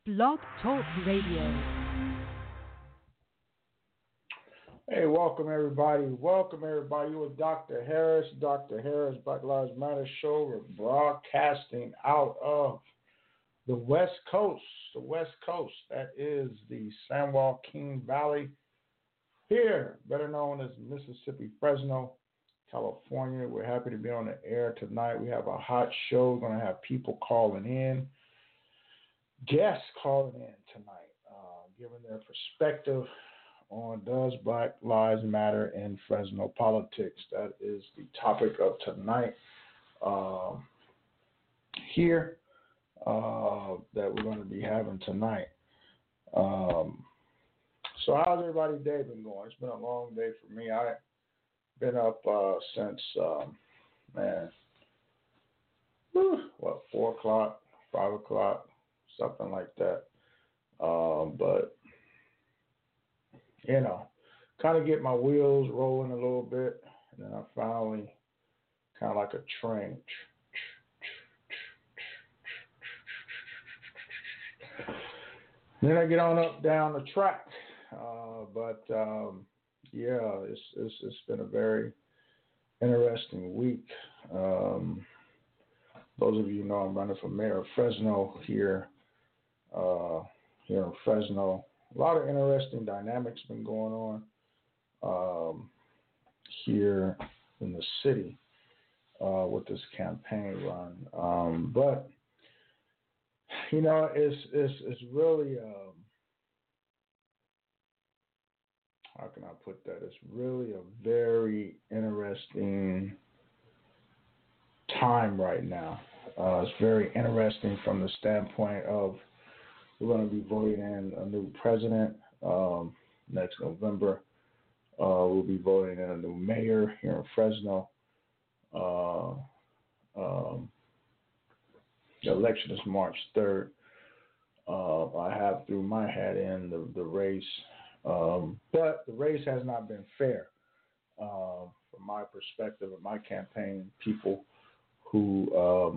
Blog Talk Radio. Hey, welcome everybody. Welcome everybody. You with Dr. Harris. Dr. Harris, Black Lives Matter show. We're broadcasting out of the West Coast. The West Coast. That is the San Joaquin Valley. Here, better known as Mississippi, Fresno, California. We're happy to be on the air tonight. We have a hot show. We're going to have people calling in, guests calling in tonight, giving their perspective on does Black Lives Matter in Fresno politics. That is the topic of tonight here that we're going to be having tonight. So how's everybody's day been going? It's been a long day for me. I've been up since, 4 o'clock, 5 o'clock, something like that. But, you know, kind of get my wheels rolling a little bit. And then I finally, kind of like a train. Then I get on up down the track. It's been a very interesting week. Those of you know I'm running for mayor of Fresno here in Fresno. A lot of interesting dynamics been going on here in the city with this campaign run. But you know, it's really how can I put that? It's really a very interesting time right now. It's very interesting from the standpoint of we're going to be voting in a new president next November. We'll be voting in a new mayor here in Fresno. The election is March 3rd. I have threw my hat in the race. But the race has not been fair from my perspective of my campaign people who's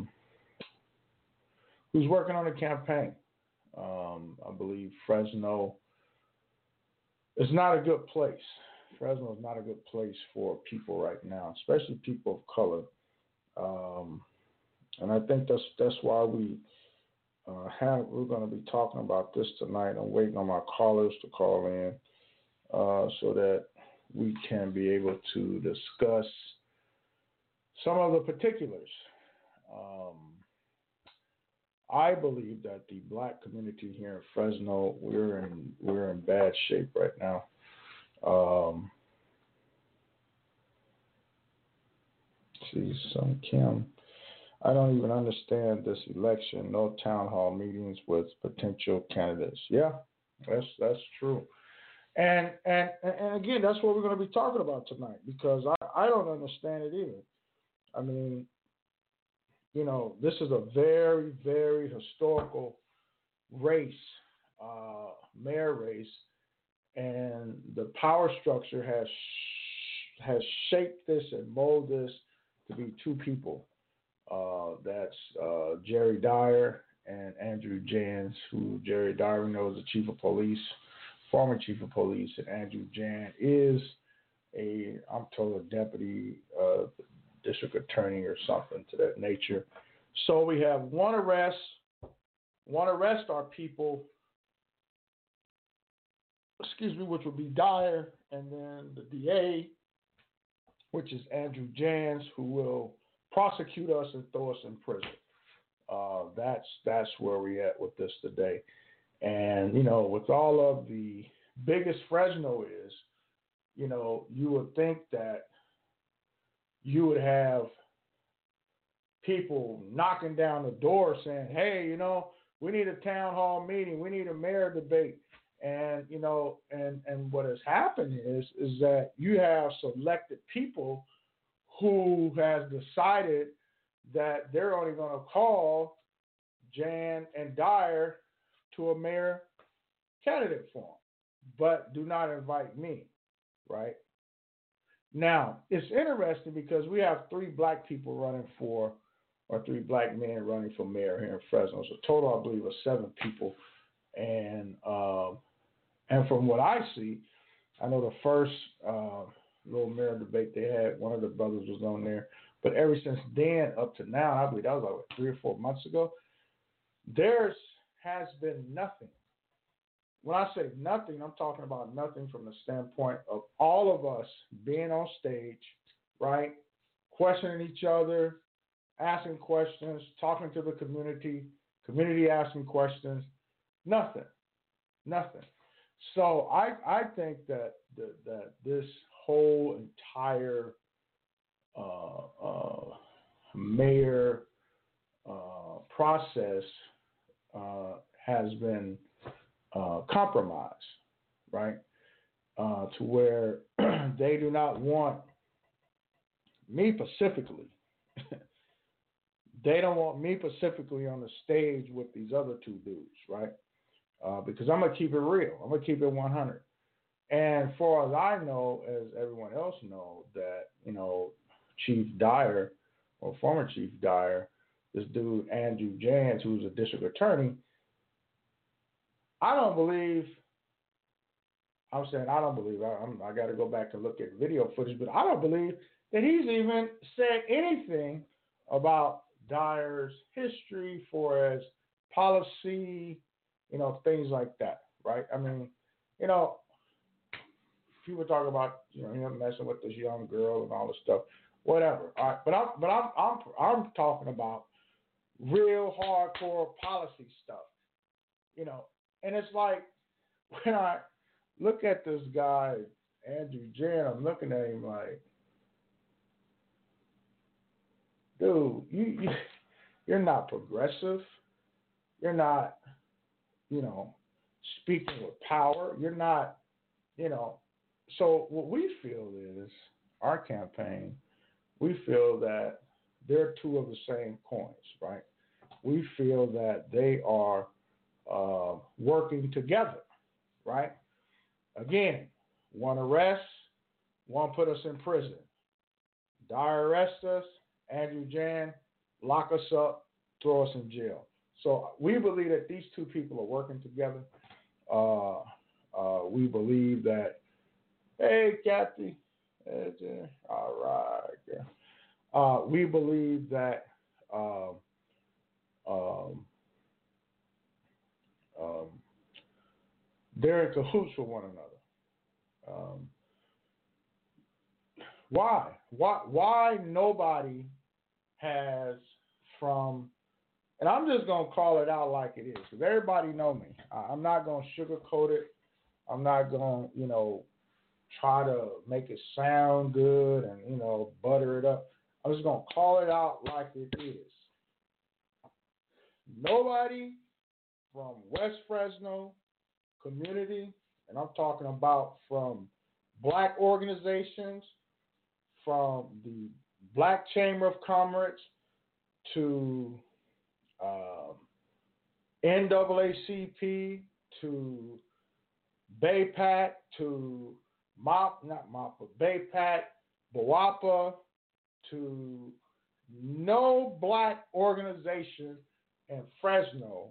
working on the campaign. I believe Fresno is not a good place. Fresno is not a good place for people right now, especially people of color. And I think that's why we're going to be talking about this tonight. I'm waiting on my callers to call in so that we can be able to discuss some of the particulars. I believe that the Black community here in Fresno, we're in bad shape right now. Kim. I don't even understand this election. No town hall meetings with potential candidates. Yeah, that's true. And again, that's what we're going to be talking about tonight because I don't understand it either. I mean, you know, this is a very, very historical race, mayor race, and the power structure has shaped this and molded this to be two people. That's Jerry Dyer and Andrew Jans, who Jerry Dyer knows the chief of police, former chief of police, and Andrew Jan is I'm told, a deputy district attorney or something to that nature. So we have one arrest our people, which would be Dyer, and then the DA, which is Andrew Jans, who will prosecute us and throw us in prison. That's where we at with this today. And, you know, with all of the biggest Fresno is, you know, you would think that you would have people knocking down the door saying, hey, you know, we need a town hall meeting. We need a mayor debate. And, you know, and what has happened is that you have selected people who has decided that they're only going to call Jan and Dyer to a mayor candidate for them, but do not invite me, right? Now, it's interesting because we have 3 black people running or 3 black men running for mayor here in Fresno. So total, I believe, of 7 people And from what I see, I know the first little mayor debate they had, one of the brothers was on there. But ever since then up to now, I believe that was like 3 or 4 months ago, there has been nothing. When I say nothing, I'm talking about nothing from the standpoint of all of us being on stage, right? Questioning each other, asking questions, talking to the community asking questions. Nothing. So I think that this whole entire mayor process has been compromised, right? To where they do not want me specifically. They don't want me specifically on the stage with these other two dudes, right? Because I'm going to keep it real. I'm going to keep it 100. And far as I know, as everyone else knows, that, Chief Dyer, or former Chief Dyer, this dude, Andrew Jans, who's a district attorney, I got to go back and look at video footage, but I don't believe that he's even said anything about Dyer's history for as policy, things like that, right? I mean, people talk about, him messing with this young girl and all this stuff, whatever. All right, but I'm talking about real hardcore policy stuff, and it's like when I look at this guy, Andrew Jan, I'm looking at him like, dude, you're not progressive. You're not, speaking with power. You're not, So what we feel is, our campaign, we feel that they're two of the same coins, right? We feel that they are working together, right? Again, one arrests, one put us in prison. Dyer arrests us, Andrew Jan lock us up, throw us in jail. So we believe that these two people are working together. We believe that, hey, Kathy, all right. We believe that they're in cahoots with one another. Why nobody has from, and I'm just going to call it out like it is, because everybody know me. I'm not going to sugarcoat it. I'm not going to, try to make it sound good and, butter it up. I'm just going to call it out like it is. Nobody from West Fresno community, and I'm talking about from black organizations, from the Black Chamber of Commerce to NAACP to BAPAC to BAPAC, BWAPA, to no black organization in Fresno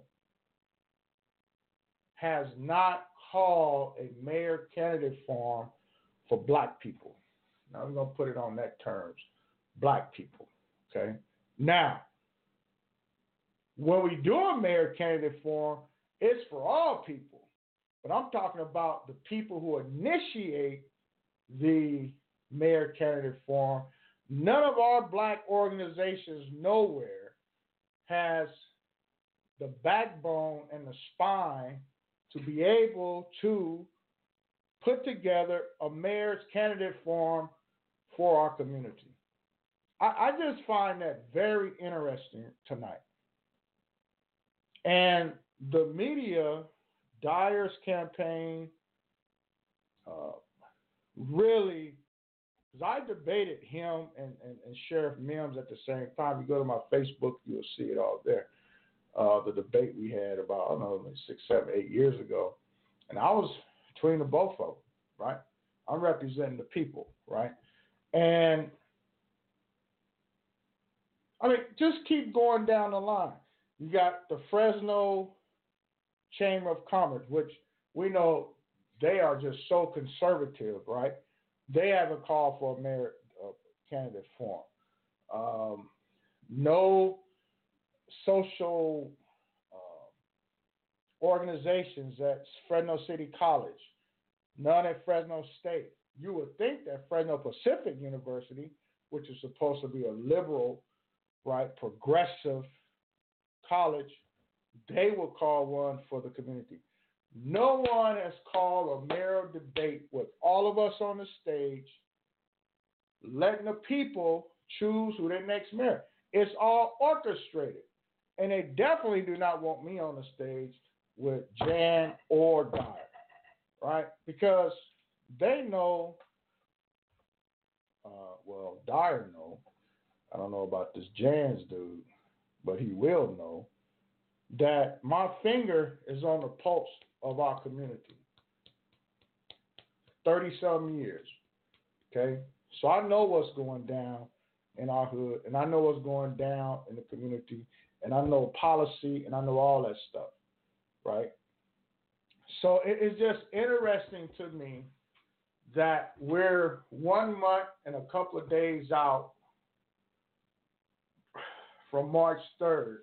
has not called a mayor candidate forum for black people. Now we're going to put it on that terms, black people, okay? Now, when we do a mayor candidate forum, it's for all people. But I'm talking about the people who initiate the mayor candidate forum. None of our black organizations nowhere has the backbone and the spine to be able to put together a mayor's candidate forum for our community. I just find that very interesting tonight. And the media, Dyer's campaign, really, because I debated him and Sheriff Mims at the same time. You go to my Facebook, you'll see it all there. The debate we had about, I don't know, like 6, 7, 8 years ago. And I was between the both of them, right? I'm representing the people, right? And, I mean, just keep going down the line. You got the Fresno Chamber of Commerce, which we know they are just so conservative, right? They haven't called for a mayor candidate forum. No social organizations at Fresno City College, none at Fresno State. You would think that Fresno Pacific University, which is supposed to be a liberal, right, progressive college, they will call one for the community. No one has called a mayoral debate with all of us on the stage, letting the people choose who their next mayor. It's all orchestrated. And they definitely do not want me on the stage with Jan or Dyer, right? Because they know, Dyer know, I don't know about this Jan's dude, but he will know that my finger is on the pulse of our community. 30-some years, okay? So I know what's going down in our hood, and I know what's going down in the community, and I know policy, and I know all that stuff, right? So it's just interesting to me that we're 1 month and a couple of days out from March 3rd,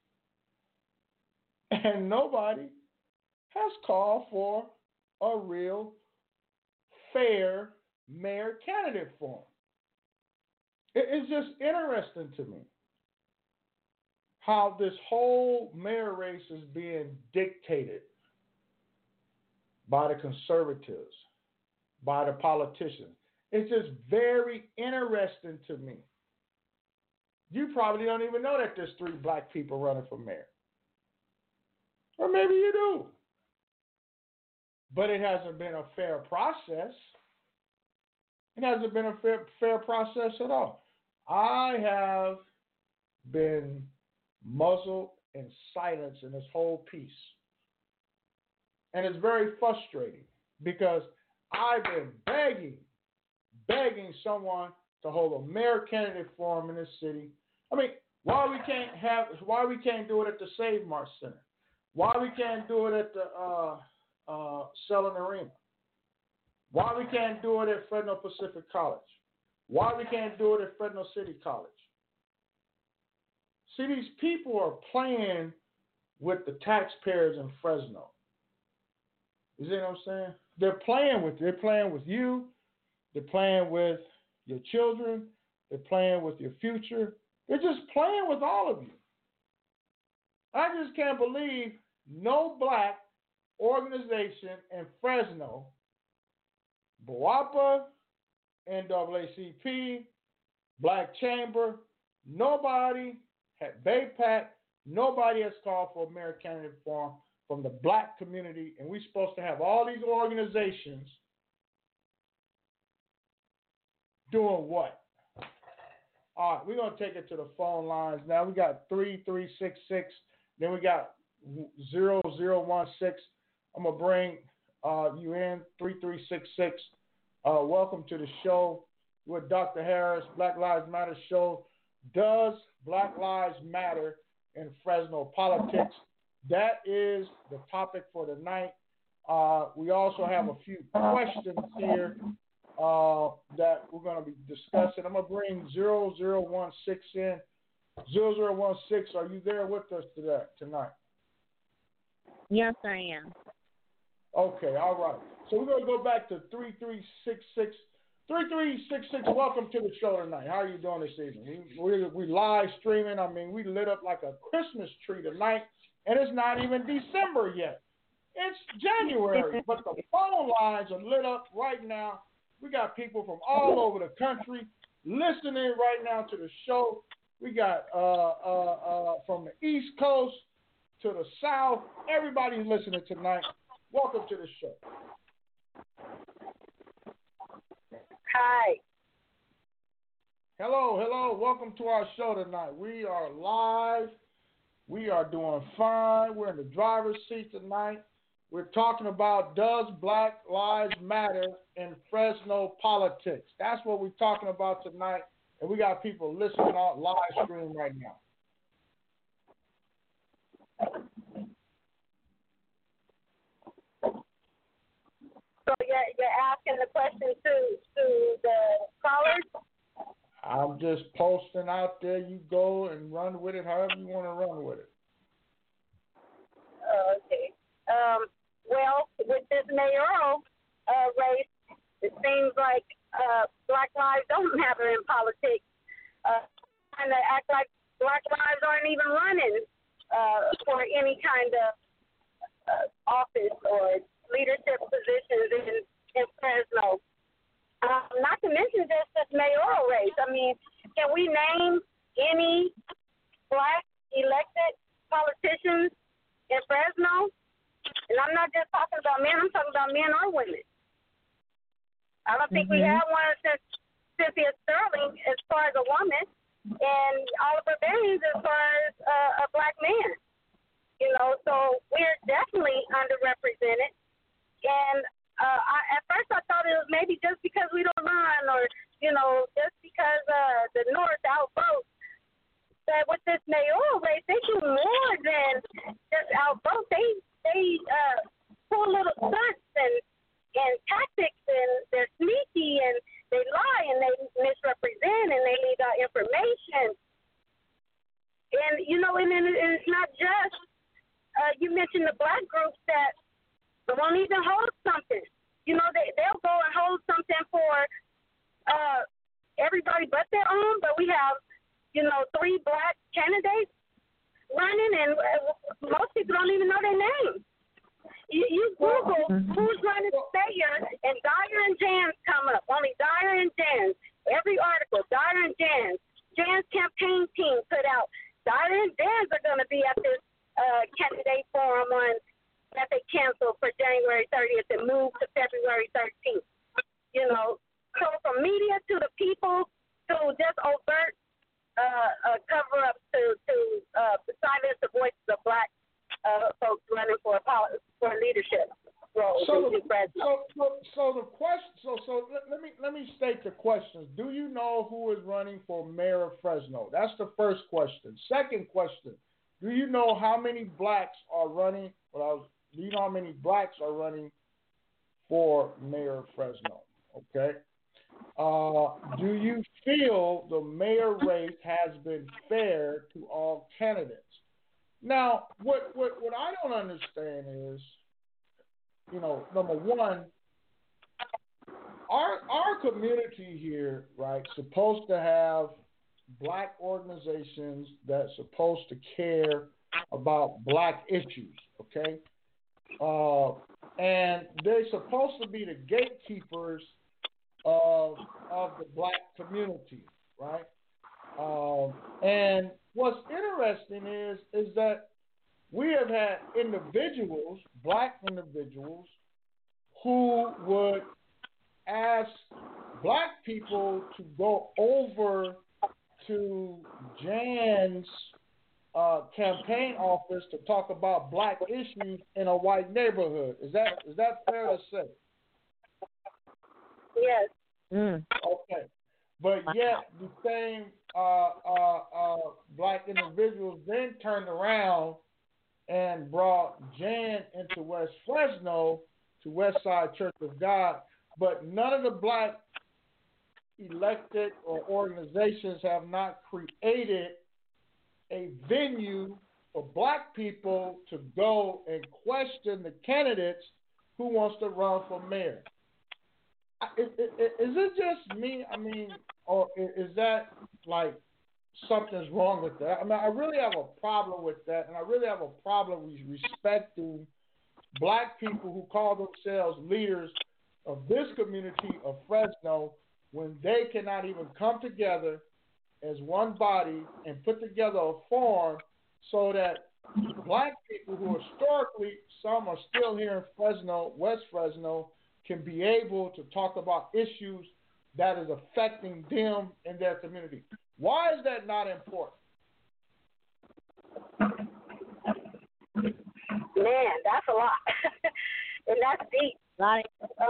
and nobody has called for a real fair mayor candidate forum. It's just interesting to me how this whole mayor race is being dictated by the conservatives, by the politicians. It's just very interesting to me. You probably don't even know that there's 3 black people running for mayor. Or maybe you do. But it hasn't been a fair process. It hasn't been a fair process at all. I have been muzzled and silenced in this whole piece. And it's very frustrating because I've been begging someone to hold a mayor candidate forum in this city. I mean, why we can't do it at the Save Mart Center? Why we can't do it at the Selling Arena? Why we can't do it at Fresno Pacific College? Why we can't do it at Fresno City College? See, these people are playing with the taxpayers in Fresno. You see what I'm saying? They're playing with you. They're playing with your children. They're playing with your future. They're just playing with all of you. I just can't believe no black organization in Fresno, BWAPA, NAACP, Black Chamber, nobody at BAPAC, nobody has called for a mayor candidate forum from the black community, and we're supposed to have all these organizations doing what? All right, we're going to take it to the phone lines now. We got 3366, then we got 0016. I'm going to bring you in, 3366. Welcome to the show with Dr. Harris, Black Lives Matter show. Does Black Lives Matter in Fresno politics? That is the topic for tonight. We also have a few questions here that we're going to be discussing. I'm going to bring 0016 in. 0016, are you there with us tonight? Yes, I am. Okay, all right. So we're going to go back to 3366. 3366, welcome to the show tonight. How are you doing this evening? We live streaming. I mean, we lit up like a Christmas tree tonight, and it's not even December yet. It's January, but the phone lines are lit up right now. We got people from all over the country listening right now to the show. We got from the East Coast to the South. Everybody's listening tonight. Welcome to the show. Hi. Hello. Welcome to our show tonight. We are live. We are doing fine. We're in the driver's seat tonight. We're talking about, does Black Lives Matter in Fresno politics? That's what we're talking about tonight. And we got people listening on live stream right now. you're asking the question to the callers? I'm just posting out there. You go and run with it however you want to run with it. Okay. Well, with this mayoral race, it seems like Black lives don't matter in politics. Trying to act like Black lives aren't even running for any kind of office or leadership positions in Fresno. Not to mention just this mayoral race. I mean, can we name any Black elected politicians in Fresno? And I'm not just talking about men. I'm talking about men or women. I don't think we have one since Cynthia Sterling as far as a woman, and Oliver Baines as far as a Black man. You know, so we're definitely underrepresented. And at first I thought it was maybe just because we don't run, or you know, just because the North outvotes. But with this mayoral race, they do more than just outvote. They pull little stunts and tactics, and they're sneaky, and they lie, and they misrepresent, and they leave out information. And you know, and it's not just you mentioned the Black groups that won't even hold something. You know, they'll go and hold something for everybody but their own, but we have, you know, 3 Black candidates running, and most people don't even know their names. You Google who's running for mayor, and Dyer and Jans come up. Only Dyer and Jans. Every article, Dyer and Jans. Jans campaign team put out. Dyer and Jans are going to be at this candidate forum that they canceled for January 30th and moved to February 13th. You know, so from media to the people to just overt cover-up to silence the voices of Black folks running for leadership roles in Fresno. So the question. So let me state the questions. Do you know who is running for mayor of Fresno? That's the first question. Second question. Do you know how many Blacks are running? Do you know how many Blacks are running for mayor of Fresno? Okay. Do you feel the mayor race has been fair to all candidates? Now, what I don't understand is, you know, number one, our community here, right, supposed to have Black organizations that's supposed to care about Black issues, okay? And they're supposed to be the gatekeepers of the Black community, right? And what's interesting is that we have had individuals, Black individuals, who would ask Black people to go over to Jan's campaign office to talk about Black issues in a white neighborhood. Is that fair to say? Yes. Okay. But yet the same Black individuals then turned around and brought Jan into West Fresno to Westside Church of God, but none of the Black elected or organizations have not created a venue for Black people to go and question the candidates who wants to run for mayor. Is it just me? I mean, or is that like something's wrong with that? I mean, I really have a problem with that, and I really have a problem with respecting Black people who call themselves leaders of this community of Fresno when they cannot even come together as one body and put together a forum so that Black people who historically, some are still here in Fresno, West Fresno, can be able to talk about issues that is affecting them in their community. Why is that not important? Man, that's a lot. And that's deep. Like,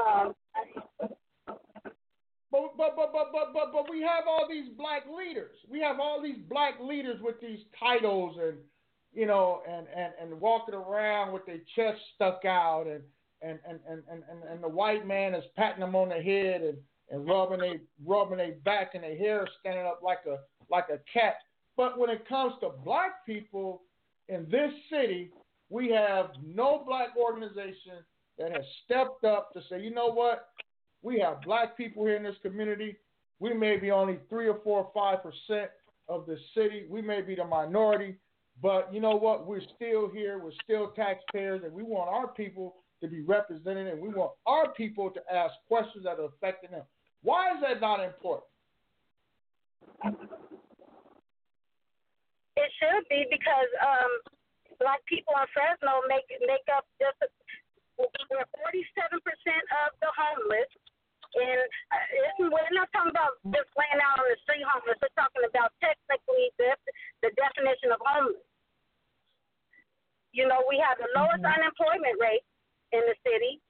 But we have all these Black leaders. We have all these Black leaders with these titles and, you know, and walking around with their chest stuck out and the white man is patting them on the head and rubbing their back and their hair standing up like a cat. But when it comes to black people in this city, we have no black organization that has stepped up to say, you know what? We have black people here in this community. We may be only 3 or 4 or 5% of the city. We may be the minority, but you know what? We're still here. We're still taxpayers, and we want our people to be represented, and we want our people to ask questions that are affecting them. Why is that not important? It should be because black people in Fresno make up we're 47% of the homeless. And we're not talking about just laying out on the street homeless. We're talking about technically the definition of homeless. You know, we have the lowest unemployment rate in the city,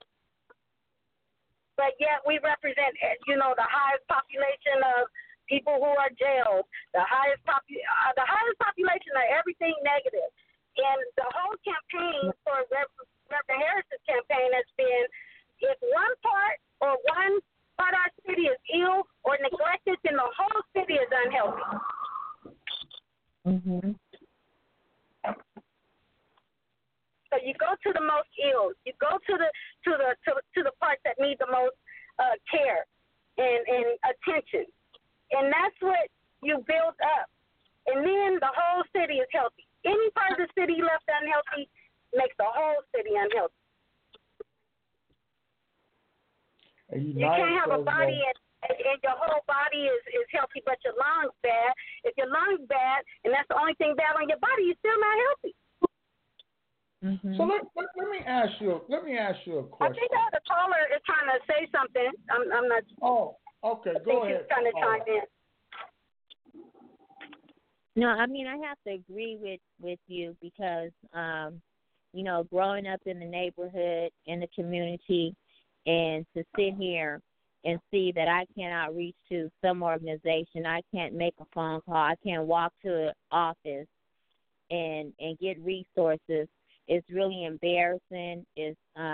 but yet we represent, you know, the highest population of people who are jailed, the highest population of everything negative. And the whole campaign for Reverend Harris's campaign has been, if one part or one part of our city is ill or neglected, then the whole city is unhealthy. Mm-hmm. So you go to the most ill. You go to the parts that need the most care and attention, and that's what you build up. And then the whole city is healthy. Any part of the city left unhealthy makes the whole city unhealthy. You can't have a body and your whole body is healthy, but your lungs bad. If your lungs bad and that's the only thing bad on your body, you're still not healthy. Mm-hmm. So let me ask you a question. I think the caller is trying to say something. I'm not. Oh, okay. Go ahead. She's trying to chime in. No, I mean, I have to agree with you because, you know, growing up in the neighborhood, in the community, and to sit here and see that I can't outreach to some organization, I can't make a phone call, I can't walk to an office and get resources, it's really embarrassing. It's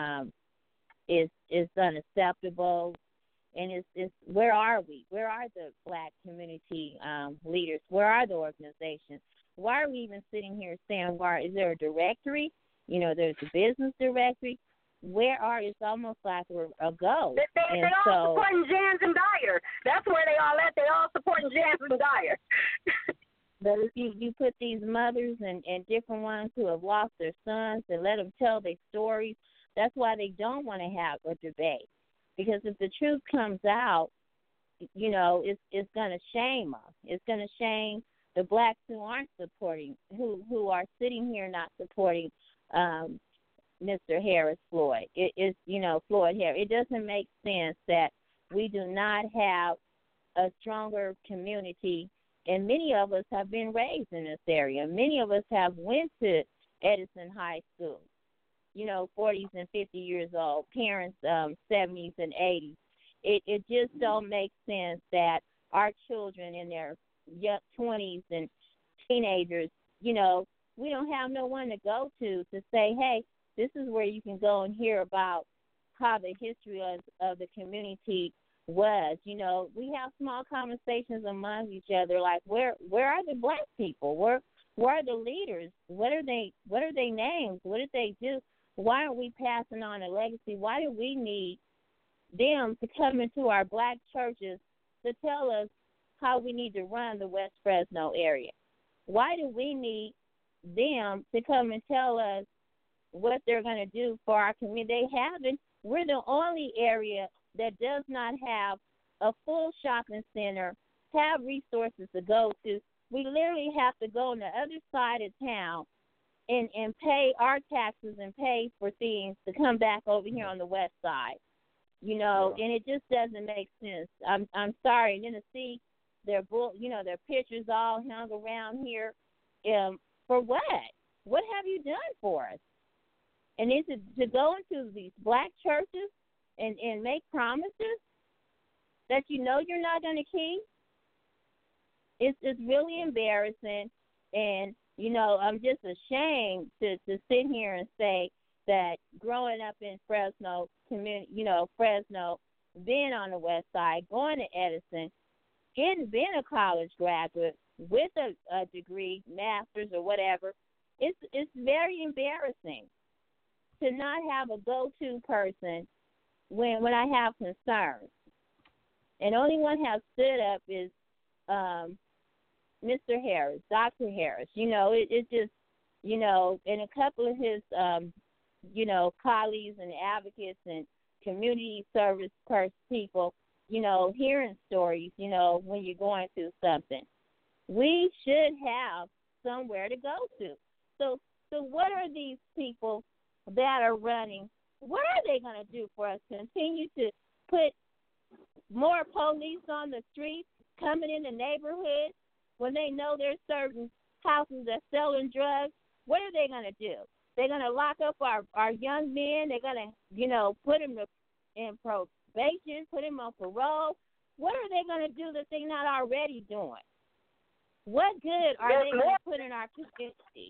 unacceptable. And it's where are we? Where are the black community leaders? Where are the organizations? Why are we even sitting here saying, is there a directory? You know, there's a business directory. Where it's almost like we're a ghost. They all supporting Jans and Dyer. That's where they all at. They all supporting Jans and Dyer. But if you put these mothers and different ones who have lost their sons and let them tell their stories, that's why they don't want to have a debate. Because if the truth comes out, you know, it's going to shame us. It's going to shame the blacks who aren't supporting, who are sitting here not supporting Mr. Harris Floyd. It is, you know, Floyd Harris. It doesn't make sense that we do not have a stronger community, and many of us have been raised in this area. Many of us have went to Edison High School, you know, 40s and 50 years old, parents 70s and 80s. It just don't make sense that our children in their young 20s and teenagers, you know, we don't have no one to go to say, hey, this is where you can go and hear about how the history of the community was. You know, we have small conversations among each other, like where are the black people? Where are the leaders? What are they names? What did they do? Why are we passing on a legacy? Why do we need them to come into our black churches to tell us how we need to run the West Fresno area? Why do we need them to come and tell us what they're going to do for our community? They haven't. We're the only area that does not have a full shopping center, have resources to go to. We literally have to go on the other side of town and pay our taxes and pay for things to come back over here on the west side. You know, and it just doesn't make sense. I'm sorry. And then to see their pictures all hung around here, for what? What have you done for us? And then to go into these black churches and make promises that you know you're not going to keep, it's really embarrassing. And, you know, I'm just ashamed to sit here and say that growing up in Fresno community, Fresno, being on the west side, going to Edison, being a college graduate with a degree, master's or whatever, it's very embarrassing to not have a go-to person when I have concerns. And only one has stood up is Mr. Harris, Dr. Harris. It's just, and a couple of his, colleagues and advocates and community service people, hearing stories, when you're going through something. We should have somewhere to go to. So what are these people that are running? What are they going to do for us? Continue to put more police on the streets coming in the neighborhoods when they know there's certain houses that selling drugs? What are they going to do? They're going to lock up our young men. They're going to, put them in probation, put them on parole. What are they going to do that they're not already doing? What good are they going to put in our community?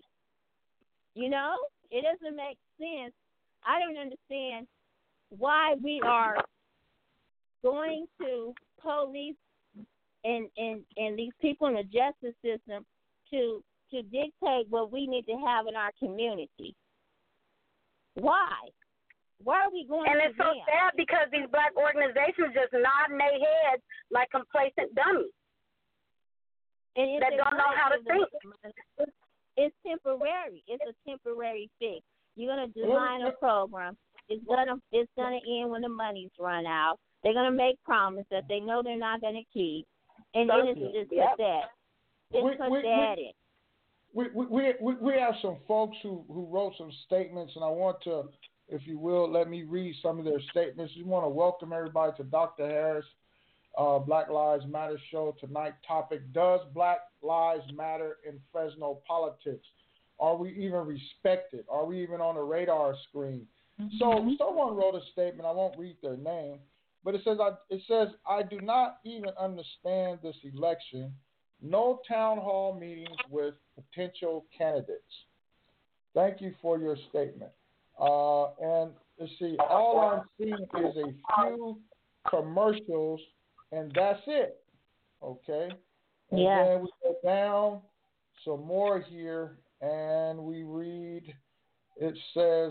It doesn't make sense. I don't understand why we are going to police and these people in the justice system to dictate what we need to have in our community. Why? Why are we going and to it's so them? sad because these black organizations just nodding their heads like complacent dummies that don't know how to think. It's temporary. It's a temporary fix. You're gonna design a program. It's gonna end when the money's run out. They're gonna make promises that they know they're not gonna keep, and then it's just pathetic. It's pathetic. We have some folks who wrote some statements, and I want to, if you will, let me read some of their statements. We want to welcome everybody to Dr. Harris, Black Lives Matter show. Tonight topic: does Black Lives Matter in Fresno politics? Are we even respected? Are we even on the radar screen? Mm-hmm. So someone wrote a statement. I won't read their name, but it says, I do not even understand this election. No town hall meetings with potential candidates. Thank you for your statement. And let's see, all I'm seeing is a few commercials, and that's it. Okay? And then we go down some more here, and we read, it says,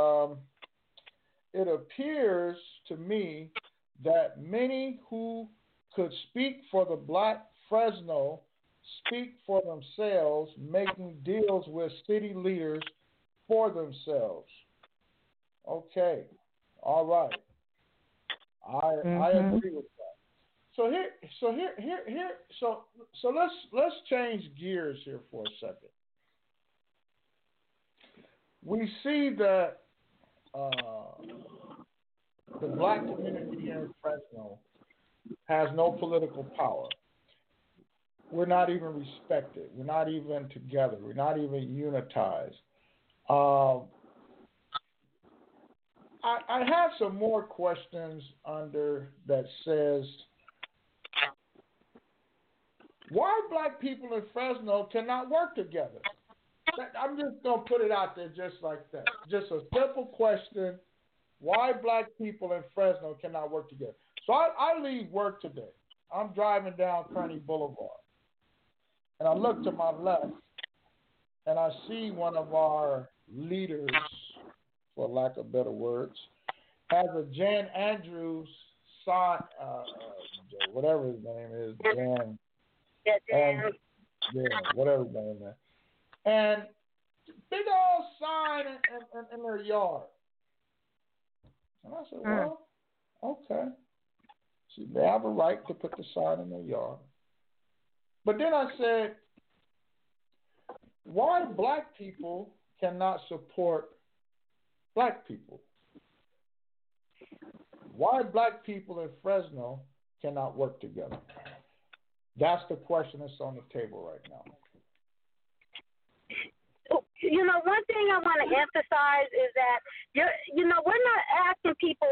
it appears to me that many who could speak for the Black Fresno speak for themselves, making deals with city leaders for themselves. Okay, all right. I agree with that. So let's change gears here for a second. We see that the Black community here in Fresno has no political power. We're not even respected. We're not even together. We're not even unitized. I have some more questions under that says, why Black people in Fresno cannot work together? I'm just going to put it out there just like that. Just a simple question. Why Black people in Fresno cannot work together? So I leave work today. I'm driving down Kearney Boulevard. And I look to my left, and I see one of our leaders, for lack of better words, has a Jan Andrews sign, whatever his name is, Jan. Whatever his name is. And big old sign in their yard. And I said, well, okay. See, they have a right to put the sign in their yard. But then I said, why Black people cannot support Black people? Why Black people in Fresno cannot work together? That's the question that's on the table right now. One thing I want to emphasize is that, we're not asking people,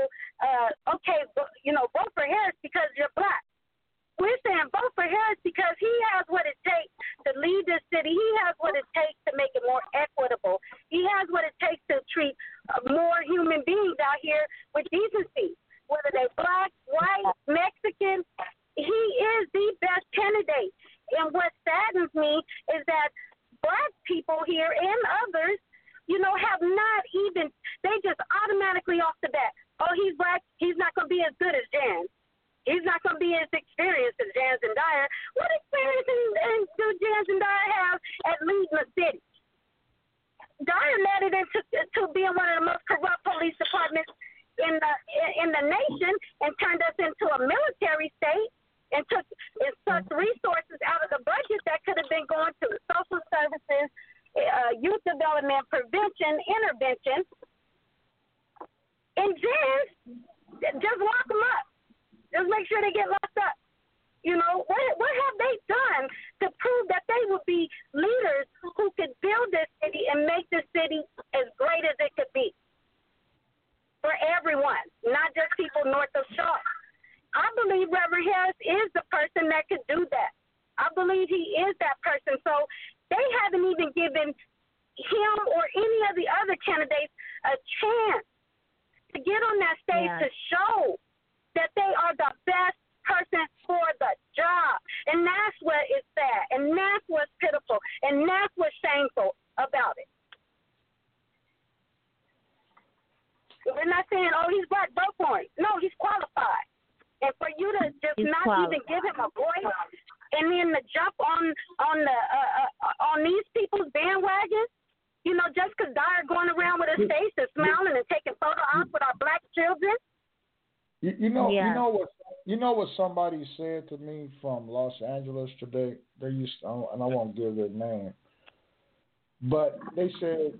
vote for Harris because you're Black. We're saying vote for Harris because he has what it takes to lead this city. He has what it takes to make it more equitable. He has what it takes to treat more human beings out here with decency, whether they black, white, Mexican. He is the best candidate. And what saddens me is that black people here and others, have not even, they just automatically off the bat, oh, he's black, he's not going to be as good as Jan. He's not going to be as experienced as Jans and Dyer. What experience do Jans and Dyer have at leading the city? Dyer led it into being one of the most corrupt police departments in the nation and turned us into a military state and sucked resources out of the budget that could have been going to social services, youth development, prevention, intervention. And Jans, just lock them up. Just make sure they get locked up. What have they done to prove that they would be leaders who could build this city and make this city as great as it could be for everyone, not just people north of Shaw? I believe Reverend Harris is the person that could do that. I believe he is that person. So they haven't even given him or any of the other candidates a chance to get on that stage to show that they are the best person for the job. And that's what is sad. And that's what's pitiful. And that's what's shameful about it. We're not saying, oh, he's black, vote for him. No, he's qualified. And for you to just even give him a voice and then to jump on these people's bandwagon, just because Dyer going around with his face and smiling and taking photo ops with our black children. You know what somebody said to me from Los Angeles today. They used to, and I won't give their name, but they said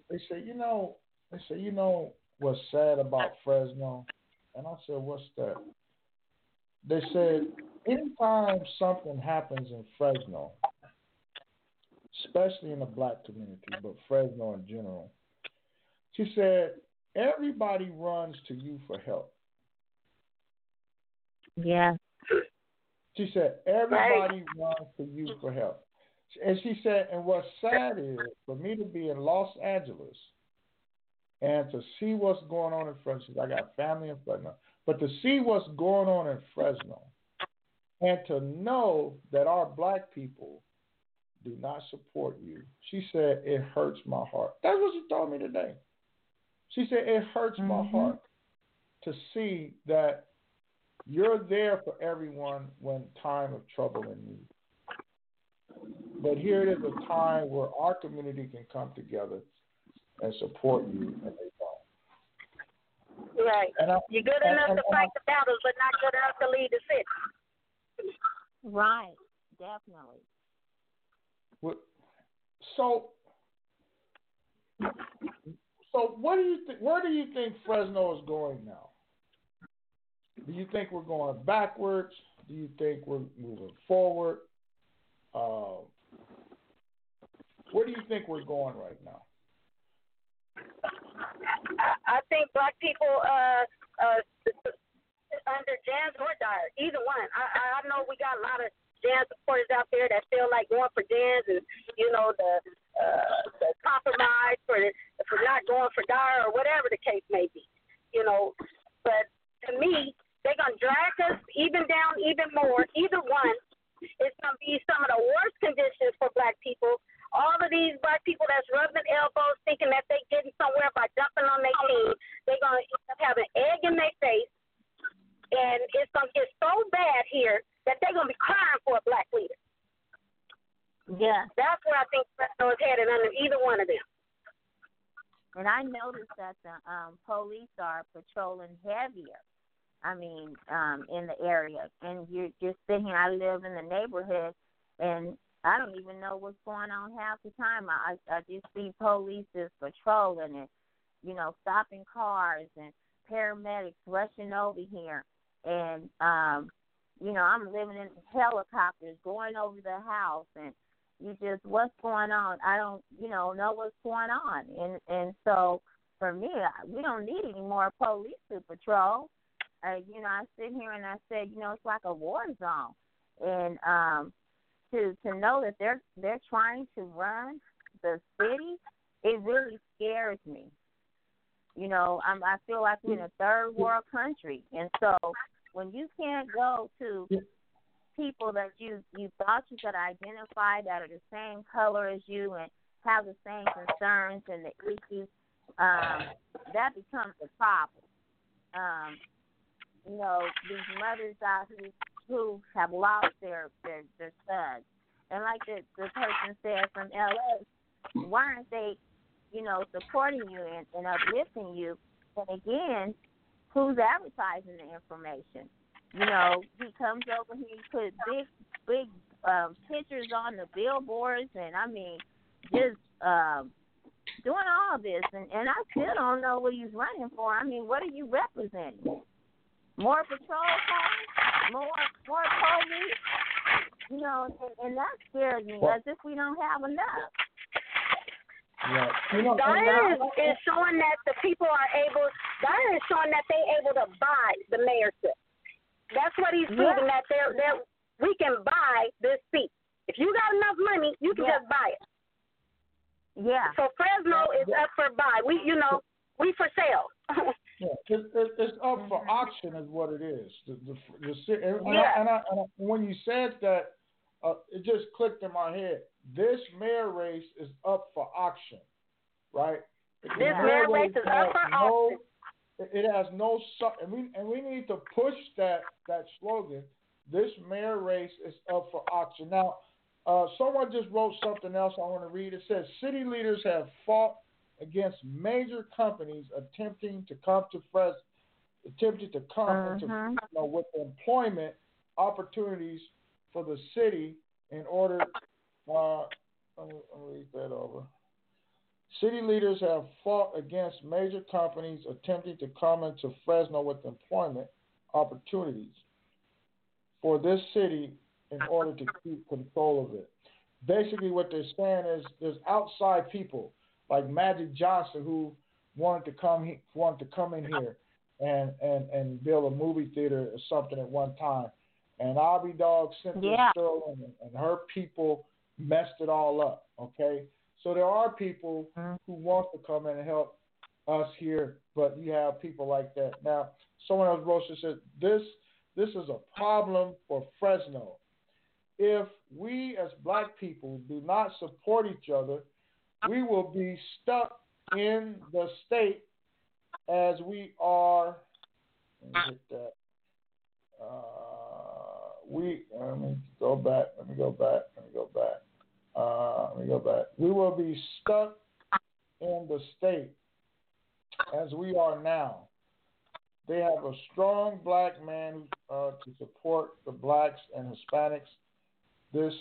what's sad about Fresno, and I said, what's that? They said anytime something happens in Fresno, especially in the black community, but Fresno in general, she said everybody runs to you for help. Yeah. She said, everybody runs to you for help. And she said, and what's sad is for me to be in Los Angeles and to see what's going on in Fresno. I got family in Fresno. But to see what's going on in Fresno and to know that our black people do not support you, she said, it hurts my heart. That's what she told me today. She said, it hurts my heart to see that you're there for everyone when time of trouble and need. But here it is a time where our community can come together and support you, and they don't. Right. You're good enough to fight the battles, but not good enough to lead the city. Right. Definitely. So what do you think? Where do you think Fresno is going now? Do you think we're going backwards? Do you think we're moving forward? Where do you think we're going right now? I think black people under Jans or Dyer, either one. I know we got a lot of Jans supporters out there that feel like going for Jans and the compromise for not going for Dyer or whatever the case may be. But to me, they're gonna drag us even down even more. Either one, it's gonna be some of the worst conditions for black people. All of these black people that's rubbing elbows thinking that they're getting somewhere by jumping on their team, they're going to end up having egg in their face, and it's going to get so bad here that they're going to be crying for a black leader. Yeah. That's where I think Fresno is headed under either one of them. And I noticed that the police are patrolling heavier, in the area. And you're sitting here, I live in the neighborhood, and I don't even know what's going on half the time. I just see police just patrolling and, stopping cars and paramedics rushing over here. And, I'm living in helicopters going over the house, and what's going on? I don't, know what's going on. And so for me, we don't need any more police to patrol. I sit here and I said, it's like a war zone. And, to know that they're trying to run the city, it really scares me. I feel like we're in a third world country, and so when you can't go to people that you thought you could identify that are the same color as you and have the same concerns and the issues, that becomes a problem. These mothers out who have lost their sons, and like the person said from LA, why aren't they, supporting you and uplifting you? And again, who's advertising the information? He comes over here, he put big pictures on the billboards, and I mean, just doing all this, and I still don't know what he's running for. I mean, what are you representing? More patrol cars? More police? And that scares me, as if we don't have enough. Yeah. Diane is showing that the people are able. Diane is showing that they're able to buy the mayorship. That's what he's proving, that we can buy this seat. If you got enough money, you can just buy it. Yeah. So Fresno is up for buy. We for sale. It's up for auction, is what it is. When you said that, it just clicked in my head. This mayor race is up for auction, right? This mayor race is up for auction. It has no, and we need to push that slogan. This mayor race is up for auction. Now, someone just wrote something else I want to read. It says city leaders have fought against major companies attempting to come into with employment opportunities for the city in order. Let me read that over. City leaders have fought against major companies attempting to come into Fresno with employment opportunities for this city in order to keep control of it. Basically, what they're saying is there's outside people like Magic Johnson who wanted to come in here and build a movie theater or something at one time. And Abby Dog, Cynthia Sterling, and her people messed it all up, okay? So there are people who want to come in and help us here, but you have people like that. Now, someone else wrote and said, this is a problem for Fresno. If we as black people do not support each other, we will be stuck in the state as we are. Let me hit that. Let me go back. We will be stuck in the state as we are now. They have a strong black man to support the blacks and Hispanics. This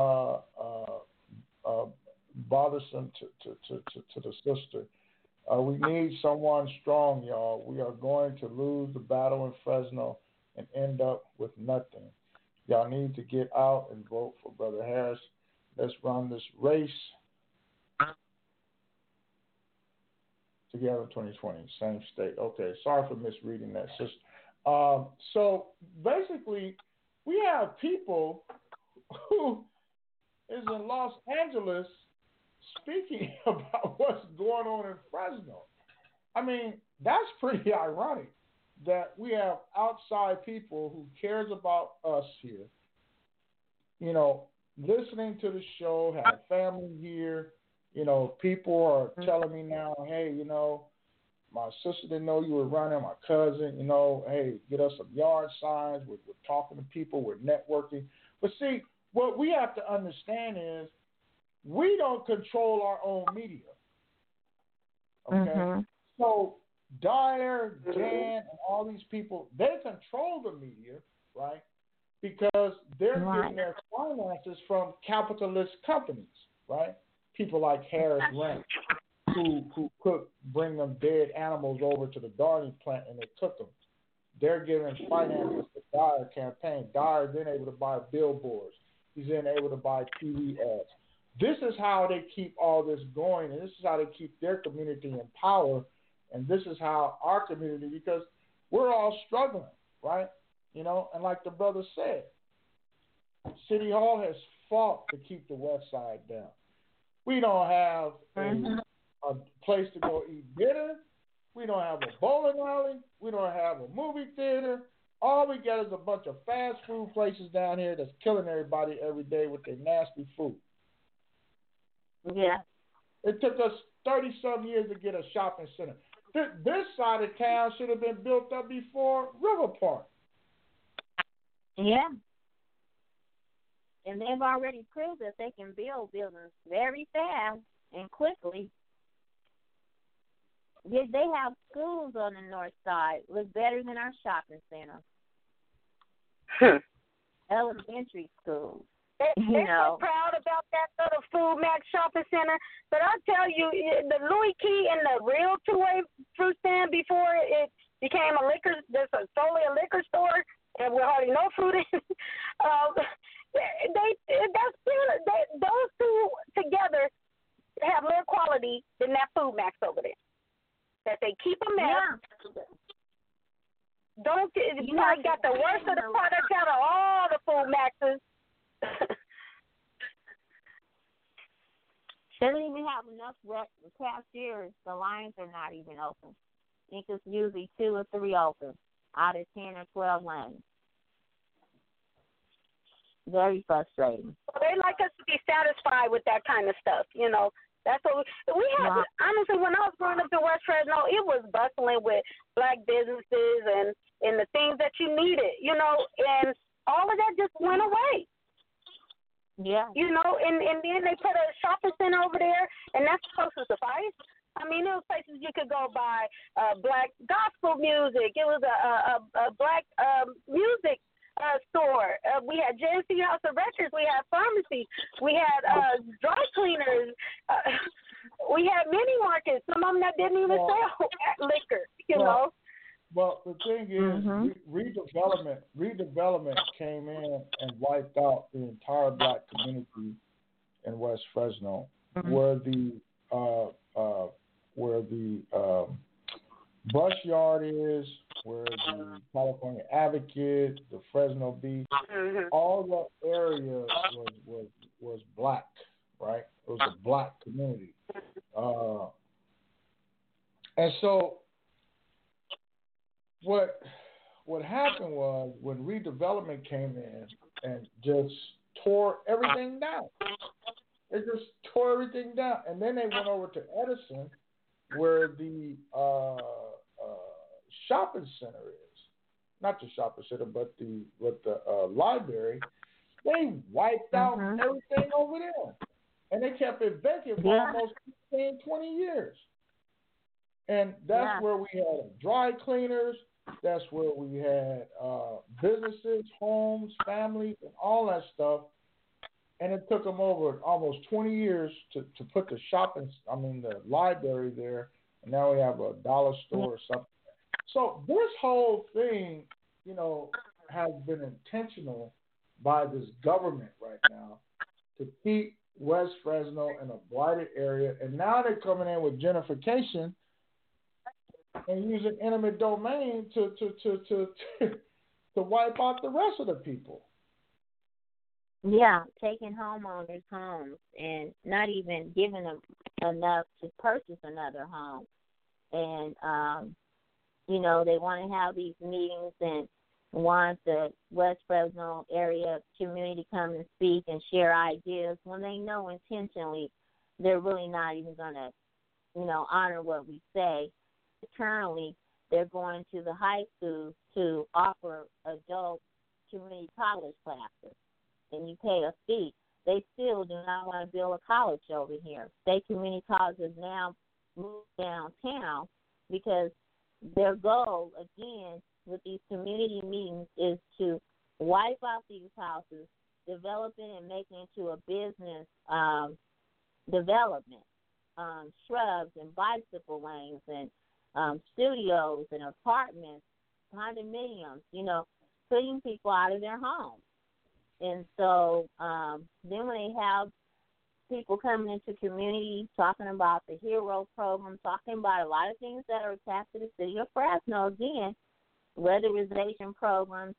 bothersome to the sister. We need someone strong, y'all. We are going to lose the battle in Fresno and end up with nothing. Y'all need to get out and vote for Brother Harris. Let's run this race together in 2020. Same state. Okay, sorry for misreading that, sister. So basically, we have people who is in Los Angeles speaking about what's going on in Fresno. I mean, that's pretty ironic that we have outside people who cares about us here, listening to the show, have family here. People are telling me now, hey, my sister didn't know you were running, my cousin, hey, get us some yard signs. We're talking to people, we're networking. But see, what we have to understand is we don't control our own media. Okay? So Dyer, Jan, and all these people, they control the media, right? Because they're getting their finances from capitalist companies, right? People like Harris Ranch, who bring them dead animals over to the Darling plant and they cook them. They're giving finances to Dyer campaign. Dyer then able to buy billboards. He's then able to buy TV ads. This is how they keep all this going, and this is how they keep their community in power, and this is how our community, because we're all struggling, right? And like the brother said, City Hall has fought to keep the West Side down. We don't have a place to go eat dinner. We don't have a bowling alley. We don't have a movie theater. All we got is a bunch of fast food places down here that's killing everybody every day with their nasty food. Yeah. It took us 30-some years to get a shopping center. This side of town should have been built up before River Park. Yeah. And they've already proved that they can build buildings very fast and quickly. They have schools on the north side look better than our shopping center. Elementary schools. They're so proud about that little Food Max shopping center. But I tell you, the Louis Key and the real two-way fruit stand before it became solely a liquor store, and with hardly no fruit in it. Those two together have more quality than that Food Max over there. That they keep them there. Yeah. You got the worst of the products out of all the Food Maxes. They don't even have enough cashiers. The lines are not even open. I think it's usually 2 or 3 open out of 10 or 12 lanes. Very frustrating. Well, they like us to be satisfied with that kind of stuff, you know. That's what we had. Yeah. Honestly, when I was growing up in West Fresno, it was bustling with black businesses and the things that you needed, you know, and all of that just went away. Yeah. You know, and then they put a shopping center over there, and that's supposed to suffice. I mean, there were places you could go buy black gospel music. It was a black music store. We had JNC House of Records. We had pharmacies. We had dry cleaners. We had mini markets. Some of them that didn't even sell liquor, you know. Well, the thing is, redevelopment came in and wiped out the entire black community in West Fresno, where the Brush Yard is, where the California Advocate, the Fresno Beach, all that area was black, right? It was a black community, and so what happened was when redevelopment came in and just tore everything down. It just tore everything down, and then they went over to Edison, where the shopping center is. Not the shopping center, but the library. They wiped out everything over there, and they kept it vacant for almost 15, 20 years. And that's where we had dry cleaners. That's where we had businesses, homes, families, and all that stuff. And it took them over almost 20 years to put the library there. And now we have a dollar store or something. So this whole thing, you know, has been intentional by this government right now to keep West Fresno in a blighted area. And now they're coming in with gentrification and using eminent domain to wipe out the rest of the people. Yeah, taking homeowners' homes and not even giving them enough to purchase another home. And, you know, they want to have these meetings and want the West Fresno area community come and speak and share ideas when they know intentionally they're really not even going to, you know, honor what we say. Currently, they're going to the high school to offer adult community college classes, and you pay a fee. They still do not want to build a college over here. State community colleges now move downtown because their goal, again, with these community meetings is to wipe out these houses, develop it and make it into a business development, shrubs and bicycle lanes and studios and apartments, condominiums, you know, putting people out of their homes. And so then when they have people coming into community talking about the HERO program, talking about a lot of things that are attached to the city of Fresno, again, weatherization programs,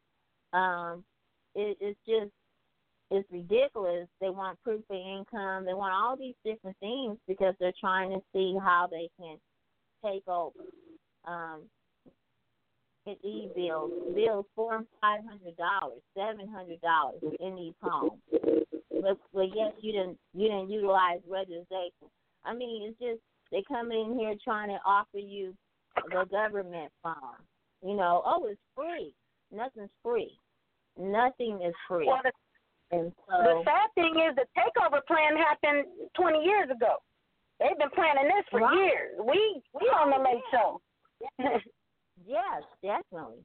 it's ridiculous. They want proof of income. They want all these different things because they're trying to see how they can take over. bills $400 and $500, $700 in these homes. But yes, you didn't utilize registration. I mean, it's just they come in here trying to offer you the government farm. It's free. Nothing's free. Nothing is free. Well, and the sad thing is the takeover plan happened 20 years ago. They've been planning this for years. We on the late show. Yes, definitely.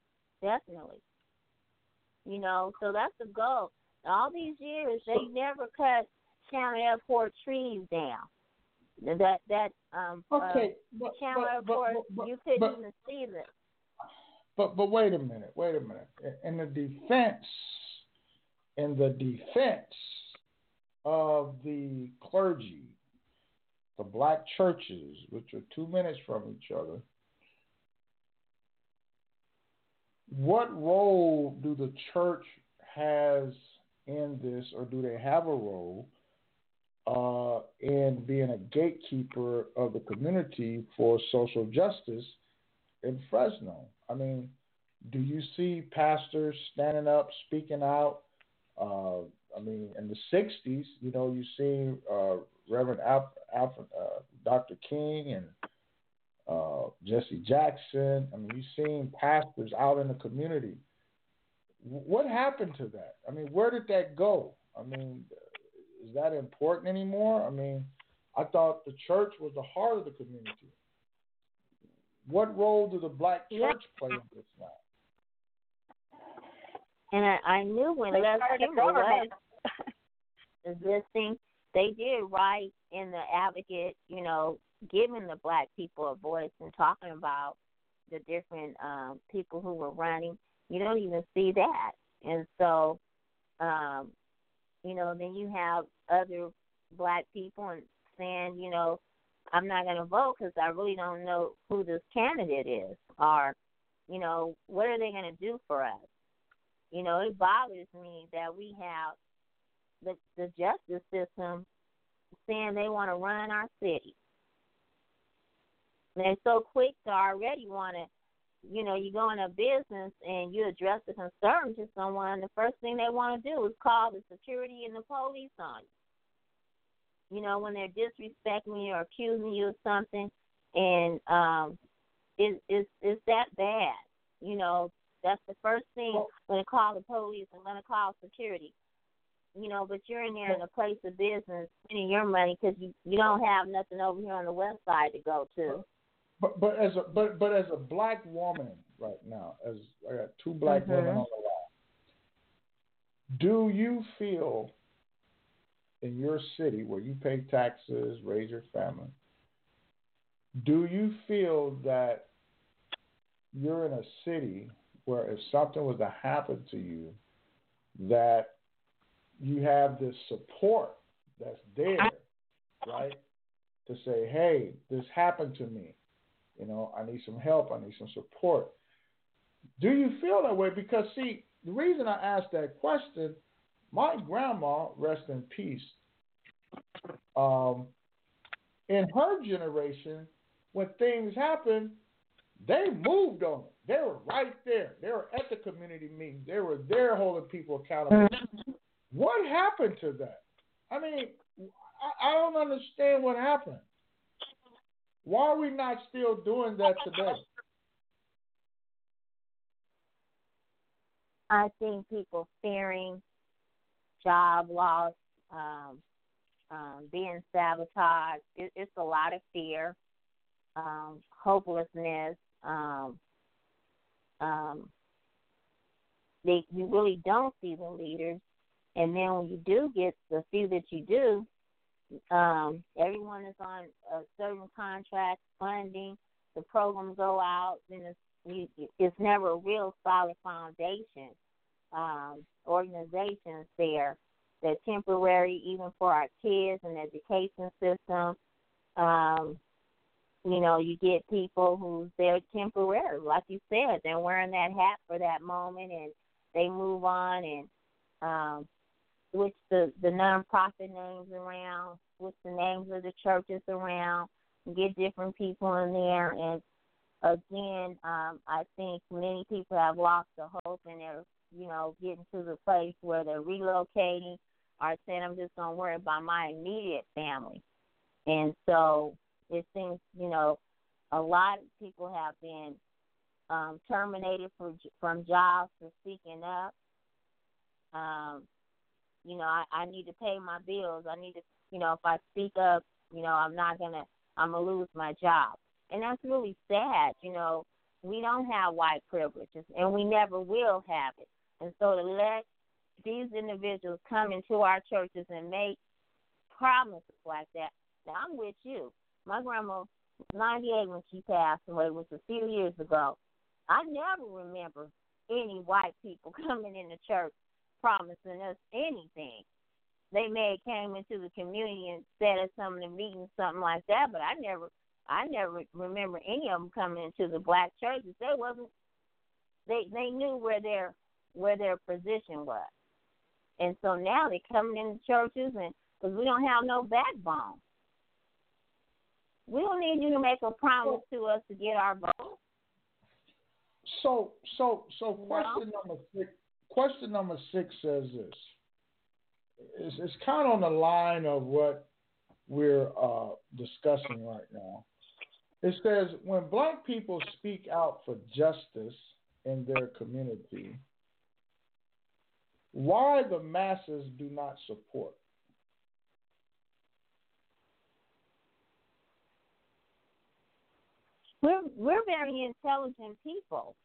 So that's the goal. All these years, they never cut Chandler Airport trees down. Chandler Airport, you couldn't even see them. But wait a minute. In the defense of the clergy, the black churches, which are 2 minutes from each other, what role do the church has in this, or do they have a role in being a gatekeeper of the community for social justice in Fresno? I mean, do you see pastors standing up, speaking out? In the 60s, you see Reverend Dr. King and Jesse Jackson. I mean, you've seen pastors out in the community. What happened to that? I mean, where did that go? I mean, is that important anymore? I mean, I thought the church was the heart of the community. What role do the black church play in this now? And I knew when Les Kimber was existing, they did right in the Advocate, giving the black people a voice and talking about the different people who were running. You don't even see that. And so, then you have other black people and saying, I'm not going to vote because I really don't know who this candidate is, or, what are they going to do for us? It bothers me that we have the justice system saying they want to run our city. They're so quick to already want to, you go in a business and you address the concern to someone, the first thing they want to do is call the security and the police on you. When they're disrespecting you or accusing you of something, and it's that bad. That's the first thing when they call the police and when they call security. But you're in there in a place of business spending your money because you don't have nothing over here on the west side to go to. But as a black woman right now, as I got two black women on the line, do you feel in your city where you pay taxes, raise your family, do you feel that you're in a city where if something was to happen to you, that you have this support that's there, right, to say, hey, this happened to me. I need some help. I need some support. Do you feel that way? Because, see, the reason I asked that question, my grandma, rest in peace, in her generation, when things happened, they moved on it. They were right there. They were at the community meetings. They were there holding people accountable. What happened to that? I mean, I don't understand what happened. Why are we not still doing that today? I think people fearing job loss, being sabotaged. It's a lot of fear, hopelessness. You really don't see the leaders. And then when you do get the few that you do, everyone is on a certain contract, funding, the programs go out, and it's never a real solid foundation. Organizations there, they're temporary even for our kids and education system. You get people who's there temporary. Like you said, they're wearing that hat for that moment and they move on and switch the nonprofit names around, switch the names of the churches around, and get different people in there. And again, I think many people have lost the hope and they're, getting to the place where they're relocating or saying, I'm just going to worry about my immediate family. And so it seems, a lot of people have been terminated from jobs for speaking up. I need to pay my bills. I need to, if I speak up, I'm going to lose my job. And that's really sad. We don't have white privileges, and we never will have it. And so to let these individuals come into our churches and make promises like that, now I'm with you. My grandma was 98 when she passed away, which was a few years ago. I never remember any white people coming into church promising us anything. They may have came into the community and said at some of the meetings something like that, but I never remember any of them coming into the black churches. They knew where their position was. And so now they're coming into churches, and because we don't have no backbone. We don't need you to make a promise to us to get our vote. So question number 6 says this. It's kind of on the line of what we're discussing right now. It says, when black people speak out for justice in their community, why the masses do not support? We're very intelligent people,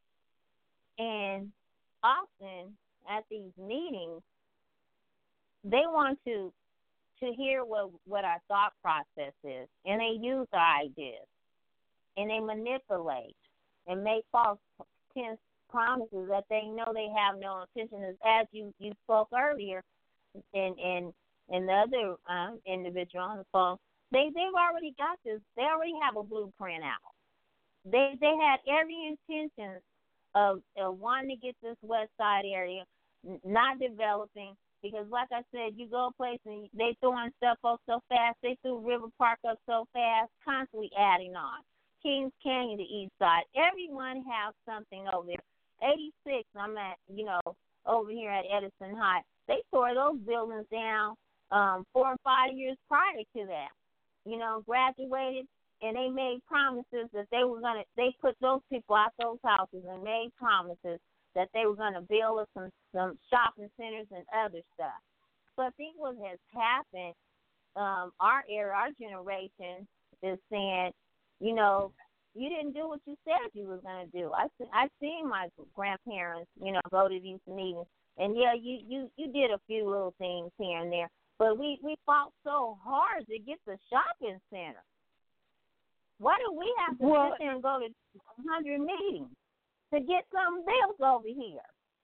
and often at these meetings, they want to hear what our thought process is, and they use our ideas, and they manipulate and make false promises that they know they have no intention. As you spoke earlier, and the other individual on the phone, they've already got this. They already have a blueprint out. They had every intention of wanting to get this West Side area not developing. Because, like I said, you go a place and they throwing stuff up so fast. They threw River Park up so fast, constantly adding on. Kings Canyon, the east side. Everyone has something over there. 86, I'm at, over here at Edison High. They tore those buildings down 4 or 5 years prior to that. Graduated, and they made promises that they put those people out those houses and made promises that they were going to build us some shopping centers and other stuff. So I think what has happened, our era, our generation is saying, you didn't do what you said you were going to do. I seen my grandparents, go to these meetings, and yeah, you did a few little things here and there, but we fought so hard to get the shopping center. Why do we have to sit there and go to 100 meetings to get something built over here?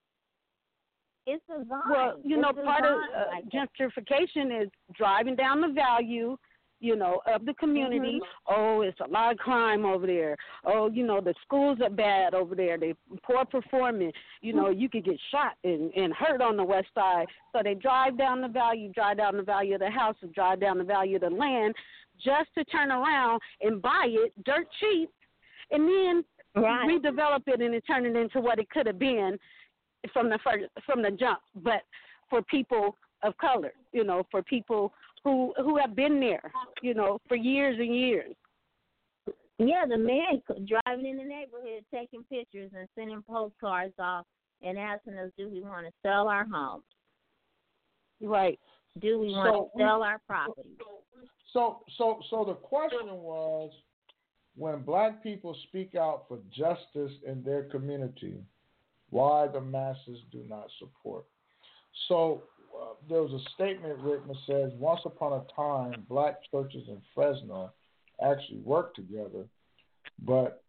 It's designed. Well, part of gentrification is driving down the value, of the community. Mm-hmm. Oh, it's a lot of crime over there. Oh, the schools are bad over there. They poor performing. You could get shot and hurt on the West Side. So they drive down the value of the house, and drive down the value of the land just to turn around and buy it dirt cheap and then redevelop it and turn it into what it could have been from the jump. But for people of color, for people who have been there, for years and years. Yeah, the man driving in the neighborhood, taking pictures and sending postcards off and asking us, do we want to sell our homes? Right. Do we want to sell our property? So the question was, when black people speak out for justice in their community, why the masses do not support? So there was a statement written that says, once upon a time, black churches in Fresno actually worked together, but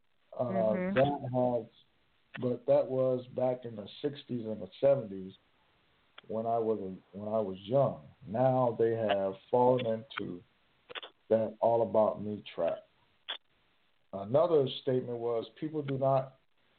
that was back in the 60s and the 70s when I was young. Now they have fallen into that all about me trap. Another statement was, people do not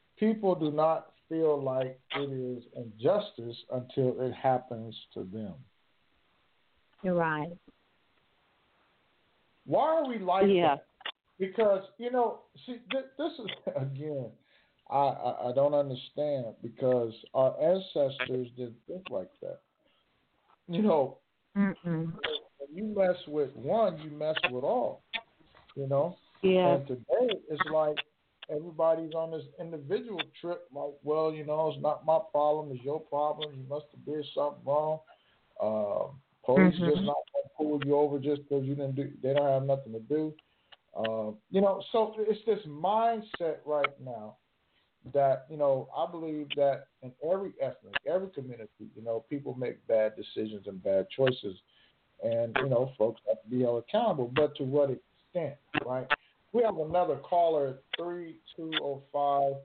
feel like it is injustice until it happens to them. You're right. Why are we like that? because see, this is again, I don't understand because our ancestors didn't think like that. You know, Mm-mm. when you mess with one, you mess with all. You know, Yeah. and today it's like everybody's on this individual trip. Like, well, it's not my problem, it's your problem. You must have did something wrong. Police just not gonna pull you over just because you didn't do. They don't have nothing to do. So it's this mindset right now that I believe that in every ethnic, every community, people make bad decisions and bad choices, and folks have to be held accountable. But to what extent, right? We have another caller at 3205.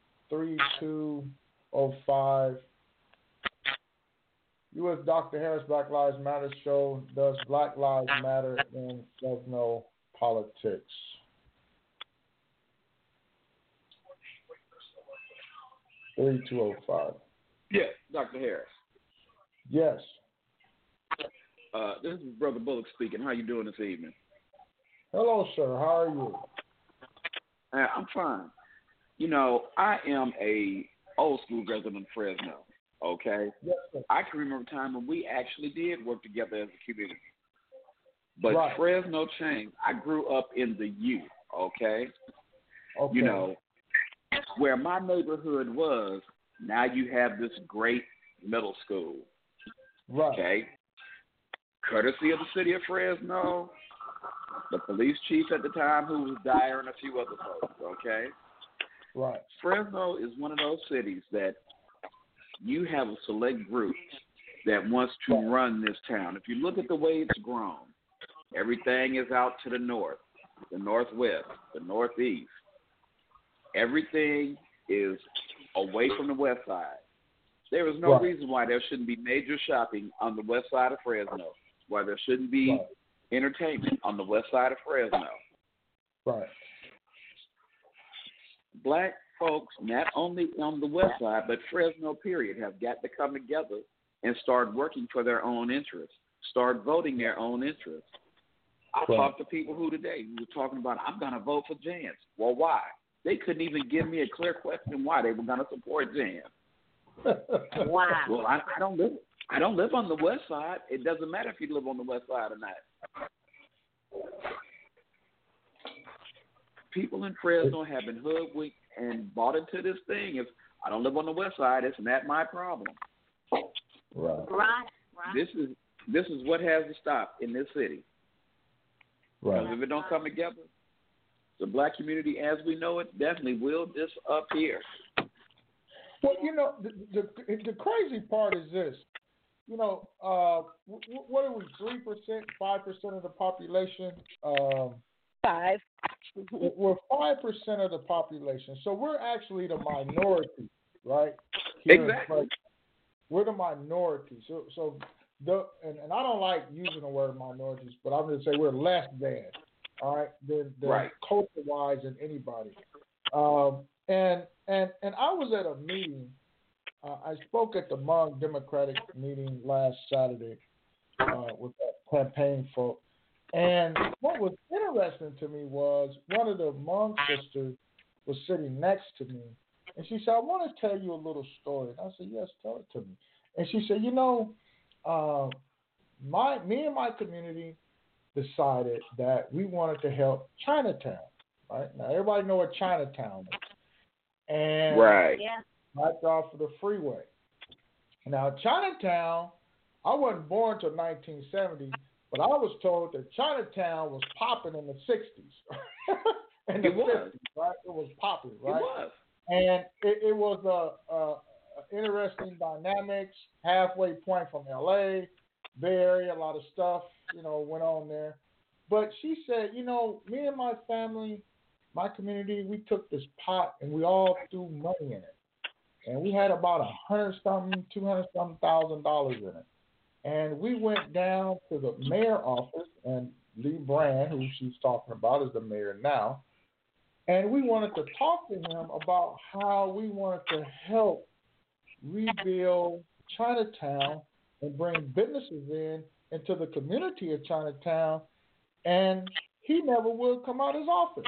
3205. U.S. Dr. Harris Black Lives Matter show. Does Black Lives Matter in Fresno politics? Three two oh five. Yes, Dr. Harris. Yes. This is Brother Bullock speaking. How you doing this evening? Hello, sir. How are you? I'm fine. I am a old school resident of Fresno. Okay. Yes, sir. I can remember a time when we actually did work together as a community. But Right. Fresno changed. I grew up in the U. Okay. Okay. Where my neighborhood was, now you have this great middle school. Right. Okay. Courtesy of the city of Fresno, the police chief at the time, who was Dyer, and a few other folks. Okay. Right. Fresno is one of those cities that you have a select group that wants to run this town. If you look at the way it's grown, everything is out to the north, the northwest, the northeast. Everything is away from the west side. There is no reason why there shouldn't be major shopping on the west side of Fresno, why there shouldn't be entertainment on the west side of Fresno. Right. Black folks, not only on the west side, but Fresno, period, have got to come together and start working for their own interests, start voting their own interests. I talked to people who today were talking about, I'm going to vote for Jans. Well, why? They couldn't even give me a clear question why they were going to support Jans. Wow. Well, I don't live on the west side. It doesn't matter if you live on the west side or not. People in Fresno have been hoodwinked and bought into this thing. If I don't live on the west side, it's not my problem. Right. This is what has to stop in this city. Right. Because if it don't come together, the black community as we know it definitely will disappear. Well, the crazy part is this. What are we? 3%, 5% of the population. 5. We're 5% of the population, so we're actually the minority, right? Exactly. We're the minority. So and I don't like using the word minorities, but I'm going to say we're less than, all right, than culture-wise than anybody. And I was at a meeting. I spoke at the Hmong Democratic meeting last Saturday with that campaign folk. And what was interesting to me was one of the Hmong sisters was sitting next to me, and she said, "I want to tell you a little story." And I said, "Yes, tell it to me." And she said, me and my community decided that we wanted to help Chinatown. Right now, everybody know what Chinatown is, and right off of the freeway. Now, Chinatown, I wasn't born until 1970. But I was told that Chinatown was popping in the 60s. And it was. 50s, right? It was popping, right? It was. And it was a interesting dynamics, halfway point from L.A., Bay Area, a lot of stuff, went on there. But she said, me and my family, my community, we took this pot and we all threw money in it. And we had about $100,000, $200,000 in it. And we went down to the mayor's office, and Lee Brand, who she's talking about, is the mayor now. And we wanted to talk to him about how we wanted to help rebuild Chinatown and bring businesses into the community of Chinatown. And he never would come out of his office.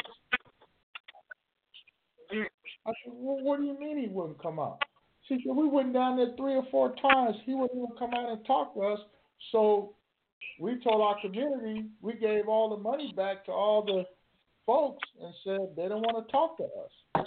I said, well, what do you mean he wouldn't come out? She said, we went down there 3 or 4 times. He wouldn't even come out and talk to us. So we told our community, we gave all the money back to all the folks and said they don't want to talk to us.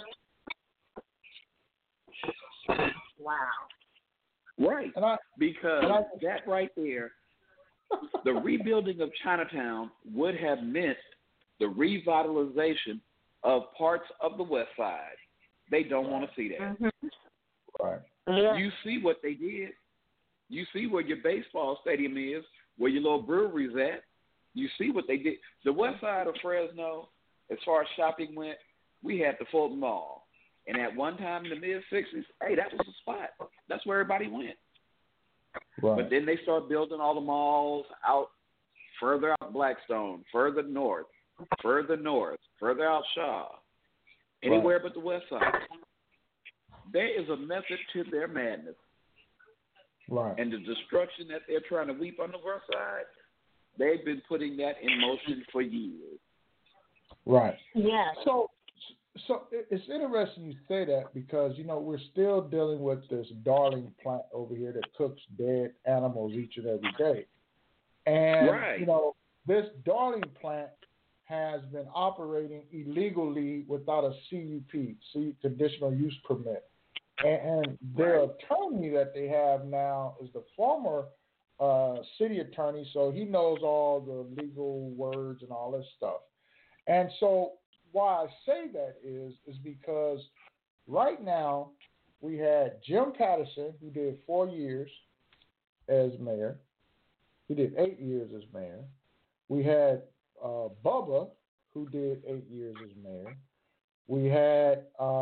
Wow. Right. Because that right there, the rebuilding of Chinatown would have meant the revitalization of parts of the West Side. They don't want to see that. Mm-hmm. Right. Yeah. You see what they did. You see where your baseball stadium is, where your little brewery's at. You see what they did. The West Side of Fresno, as far as shopping went, we had the Fulton Mall. And at one time in the mid-'60s, hey, that was the spot. That's where everybody went. Right. But then they started building all the malls out further out Blackstone, further north, further out Shaw, anywhere but the West Side. There is a method to their madness. Right. And the destruction that they're trying to weep on the West Side, they've been putting that in motion for years. Right. Yeah. So it's interesting you say that because, we're still dealing with this Darling plant over here that cooks dead animals each and every day. And, this Darling plant has been operating illegally without a CUP, conditional use permit. And their attorney that they have now is the former city attorney, so he knows all the legal words and all this stuff. And so why I say that is because right now we had Jim Patterson, who did 4 years as mayor. He did 8 years as mayor. We had Bubba, who did 8 years as mayor. We had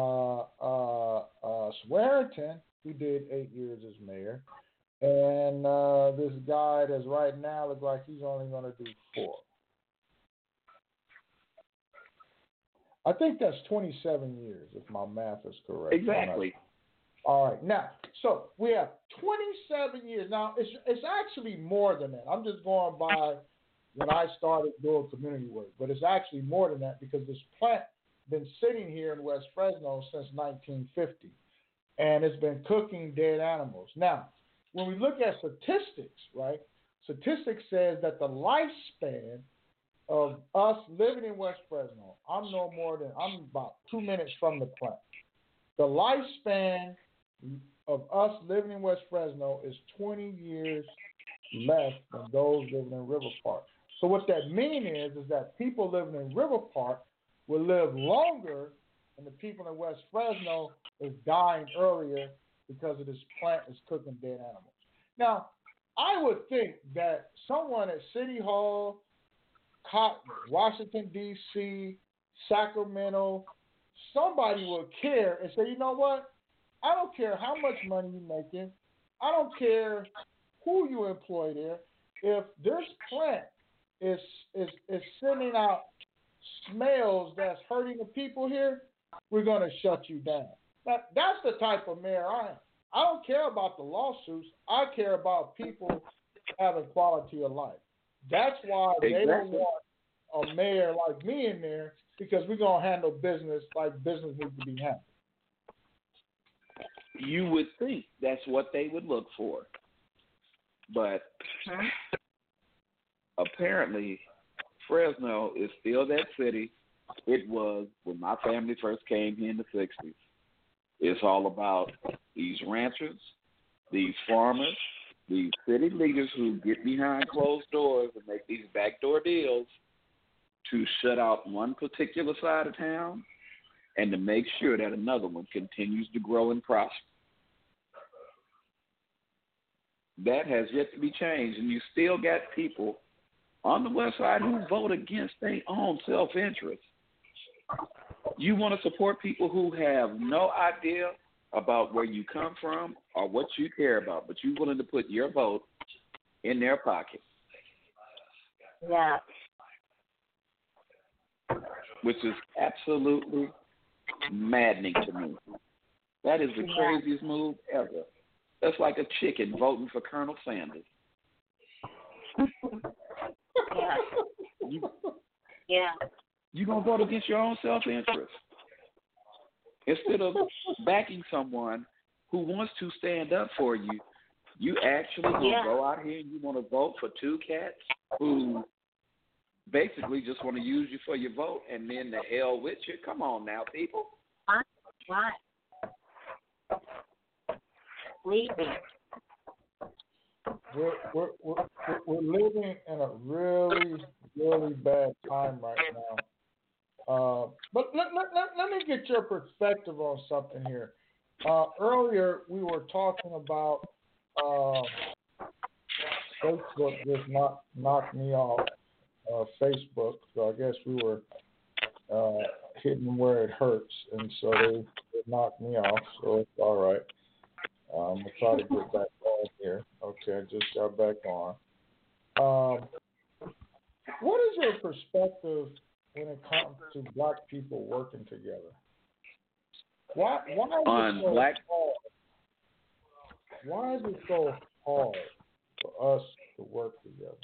Swearingen, who did 8 years as mayor. And this guy that's right now looks like he's only going to do 4. I think that's 27 years, if my math is correct. Exactly. All right. Now, so we have 27 years. Now, it's actually more than that. I'm just going by when I started doing community work, but it's actually more than that because this plant been sitting here in West Fresno since 1950, and it's been cooking dead animals. Now, when we look at statistics, right, statistics says that the lifespan of us living in West Fresno, I'm about 2 minutes from the plant. The lifespan of us living in West Fresno is 20 years less than those living in River Park. So what that means is that people living in River Park will live longer, and the people in West Fresno is dying earlier because of this plant is cooking dead animals. Now, I would think that someone at City Hall, Washington, D.C., Sacramento, somebody will care and say, you know what? I don't care how much money you're making. I don't care who you employ there. If this plant is sending out smells that's hurting the people here, we're going to shut you down. That's the type of mayor I am. I don't care about the lawsuits. I care about people having quality of life. That's why they don't want a mayor like me in there, because we're going to handle business like business needs to be handled. You would think that's what they would look for. But apparently Fresno is still that city it was when my family first came here in the 60s. It's all about these ranchers, these farmers, these city leaders who get behind closed doors and make these backdoor deals to shut out one particular side of town and to make sure that another one continues to grow and prosper. That has yet to be changed, and you still got people on the West Side who vote against their own self-interest. You want to support people who have no idea about where you come from or what you care about, but you're willing to put your vote in their pocket. Yeah. Which is absolutely maddening to me. That is the craziest move ever. That's like a chicken voting for Colonel Sanders. Yeah. You're going to vote against your own self-interest. Instead of backing someone who wants to stand up for you, you actually going to go out here and you want to vote for two cats who basically just want to use you for your vote, and then the hell with you. Come on now, people. Why? Leave me. We're living in a really, really bad time right now. But let me get your perspective on something here. Earlier, we were talking about Facebook just knocked me off Facebook, so I guess we were hitting where it hurts, and so they knocked me off, so it's all right. We'll try to get back on here. Okay, just got back on. What is your perspective when it comes to black people working together? Why is it so hard? Why is it so hard for us to work together?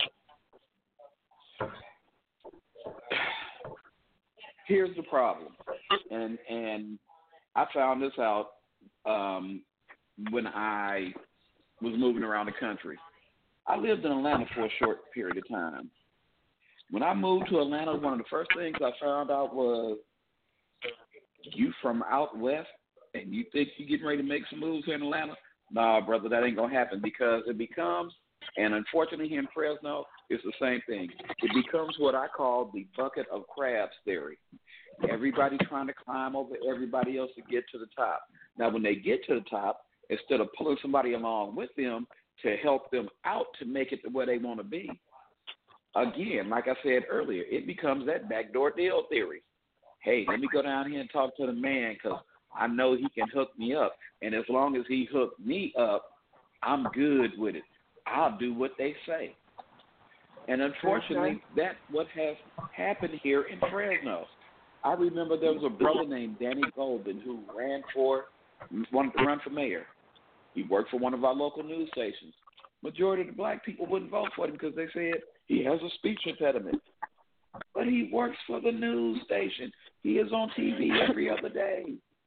Here's the problem, and I found this out when I was moving around the country. I lived in Atlanta for a short period of time. When I moved to Atlanta, one of the first things I found out was, you from out west and you think you're getting ready to make some moves here in Atlanta? Nah, brother, that ain't going to happen, because it becomes, and unfortunately here in Fresno, it's the same thing. It becomes what I call the bucket of crabs theory. Everybody trying to climb over everybody else to get to the top. Now, when they get to the top, instead of pulling somebody along with them to help them out to make it to where they want to be, again, like I said earlier, it becomes that backdoor deal theory. Hey, let me go down here and talk to the man because I know he can hook me up. And as long as he hooked me up, I'm good with it. I'll do what they say. And unfortunately, that's what has happened here in Fresno. I remember there was a brother named Danny Golden who wanted to run for mayor. He worked for one of our local news stations. Majority of the black people wouldn't vote for him because they said he has a speech impediment. But he works for the news station. He is on TV every other day.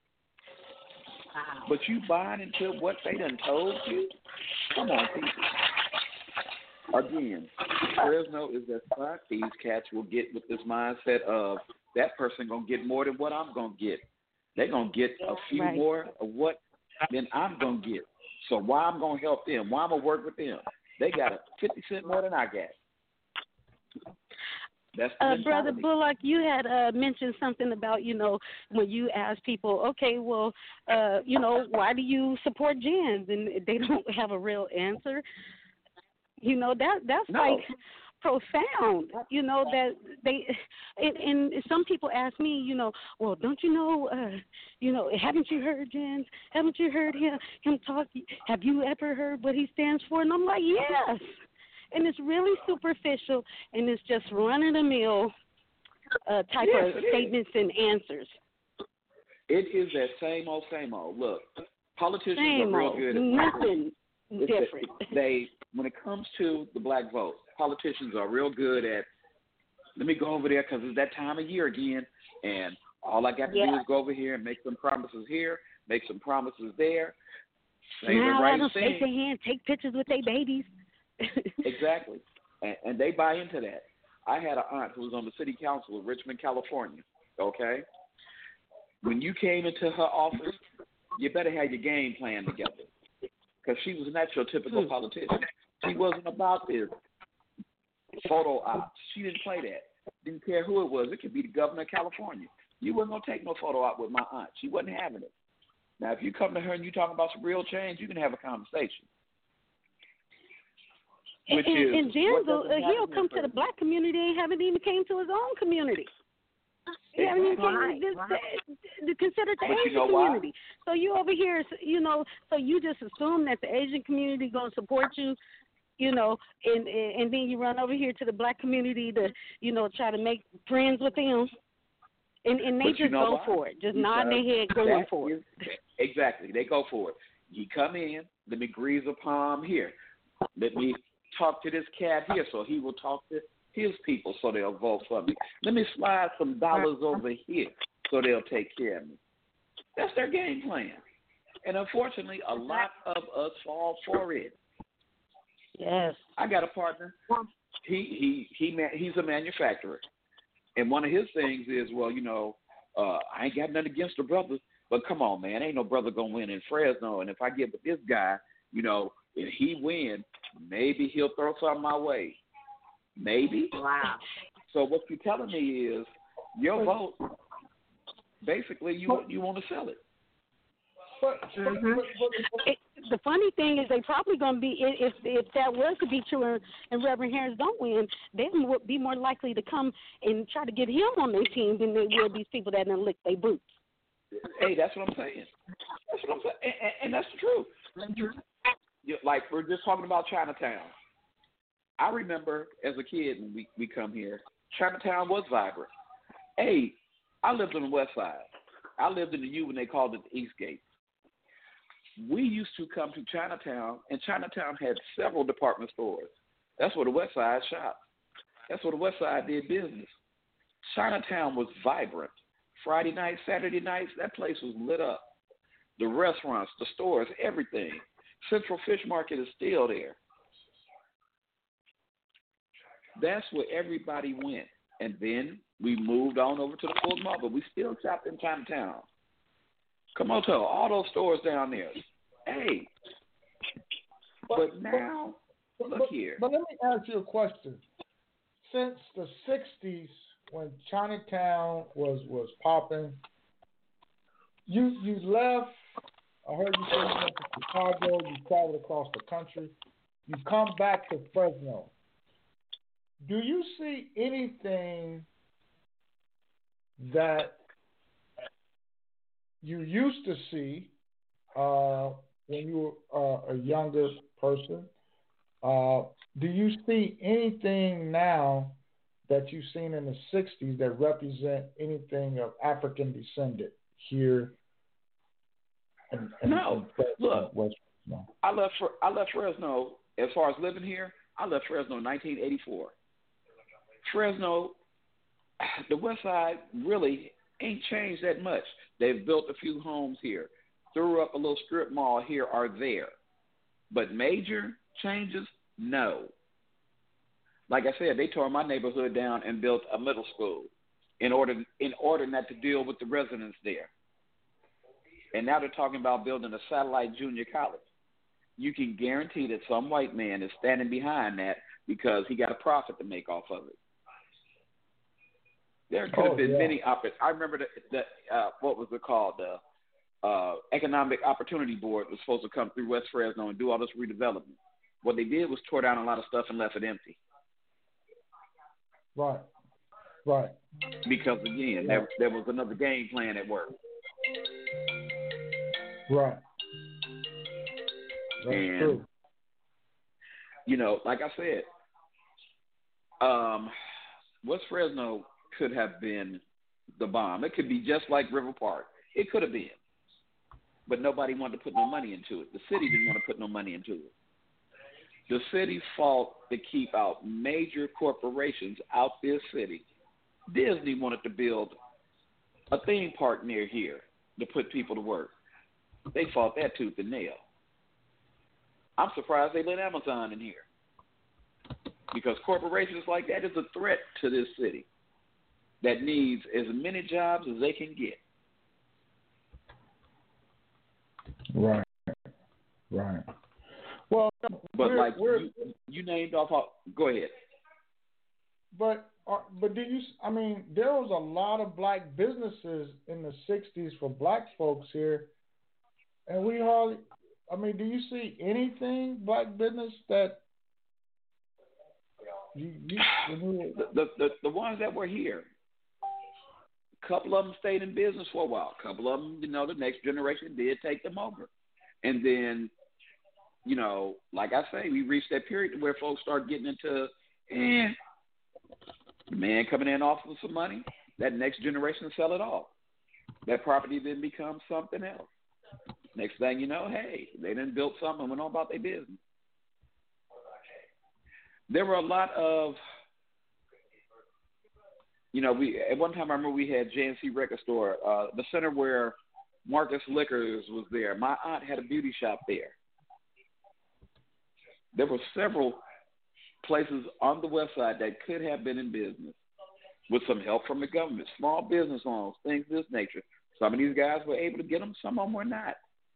But you buying into what they done told you? Come on, people. Again, Fresno is that spot these cats will get with this mindset of that person going to get more than what I'm going to get. They're going to get a few more of what than I'm going to get. So why I'm going to help them? Why I'm going to work with them? They got 50 cents more than I got. That's Brother Bullock, you had mentioned something about, when you ask people, okay, well, why do you support Jens? And they don't have a real answer. That's like profound, that they, and some people ask me, well, don't you know, haven't you heard Jens? Haven't you heard him talk? Have you ever heard what he stands for? And I'm like, yes. And it's really superficial, and it's just run-of-the-mill type of statements and answers. It is that same old. Look, politicians are real good at nothing different. When it comes to the black vote, politicians are real good at, let me go over there because it's that time of year again, and all I got to do is go over here and make some promises here, make some promises there, say the right thing. Shake their hand, take pictures with their babies. Exactly. And they buy into that. I had an aunt who was on the city council of Richmond, California, okay? When you came into her office, you better have your game plan together because she was not your typical politician. She wasn't about this photo ops. She didn't play that. Didn't care who it was. It could be the governor of California. You wasn't going to take no photo op with my aunt. She wasn't having it. Now, if you come to her and you talking about some real change, you can have a conversation. And Jens, he'll come to the black community and haven't even came to his own community. He haven't even came to consider the Asian community. So you over here, so you just assume that the Asian community going to support you, and then you run over here to the black community to, try to make friends with them. And they just go for it, just nod their head going for it. Exactly. They go for it. You come in, let me grease a palm here. Let me talk to this cat here, so he will talk to his people so they'll vote for me. Let me slide some dollars over here so they'll take care of me. That's their game plan. And unfortunately, a lot of us fall for it. Yes. I got a partner. He's a manufacturer. And one of his things is, well, I ain't got nothing against the brothers, but come on, man, ain't no brother going to win in Fresno. And if I get with this guy, if he wins, maybe he'll throw something my way. Maybe. Wow. So what you're telling me is your vote, basically, you want to sell it. But the funny thing is, they probably going to be, if that was to be true and Reverend Harris don't win, they would be more likely to come and try to get him on their team than they would these people that done lick their boots. Hey, that's what I'm saying. And that's the truth. Like, we're just talking about Chinatown. I remember as a kid when we come here, Chinatown was vibrant. Hey, I lived on the west side. I lived in the U when they called it the East Gate. We used to come to Chinatown, and Chinatown had several department stores. That's where the west side shopped. That's where the west side did business. Chinatown was vibrant. Friday nights, Saturday nights, that place was lit up. The restaurants, the stores, everything. Central Fish Market is still there. That's where everybody went. And then we moved on over to the Fulton Mall, but we still shopped in Chinatown. Komoto, all those stores down there. Hey, but now, look here. But let me ask you a question. Since the 60s, when Chinatown was popping, you left. I heard you say you went to Chicago. You traveled across the country. You come back to Fresno. Do you see anything that you used to see when you were a younger person? Do you see anything now that you've seen in the 60s that represent anything of African descendant here? No. Look, I left Fresno, as far as living here, I left Fresno in 1984. Fresno, the west side really ain't changed that much. They've built a few homes here, threw up a little strip mall here or there. But major changes, no. Like I said, they tore my neighborhood down and built a middle school in order not to deal with the residents there. And now they're talking about building a satellite junior college. You can guarantee that some white man is standing behind that because he got a profit to make off of it. There could have been many opportunities. I remember what was it called? The Economic Opportunity Board was supposed to come through West Fresno and do all this redevelopment. What they did was tore down a lot of stuff and left it empty. Right. Because, again, there was another game plan at work. Right. That's true. Like I said, West Fresno could have been the bomb. It could be just like River Park. It could have been. But nobody wanted to put no money into it. The city didn't want to put no money into it. The city fought to keep out major corporations out this city. Disney wanted to build a theme park near here to put people to work. They fought that tooth and nail. I'm surprised they let Amazon in here. Because corporations like that is a threat to this city that needs as many jobs as they can get. Right. Well, but you named off. Go ahead. But do you? I mean, there was a lot of black businesses in the '60s for black folks here, and we hardly. I mean, do you see anything black business that the ones that were here? A couple of them stayed in business for a while. A couple of them, the next generation did take them over. And then, like I say, we reached that period where folks start getting into, the man coming in off of some money, that next generation sell it off. That property then becomes something else. Next thing you know, hey, they done built something and went on about their business. There were a lot of we at one time I remember we had JNC Record Store, the center where Marcus Liquors was there. My aunt had a beauty shop there. There were several places on the west side that could have been in business with some help from the government, small business loans, things of this nature. Some of these guys were able to get them, some of them were not.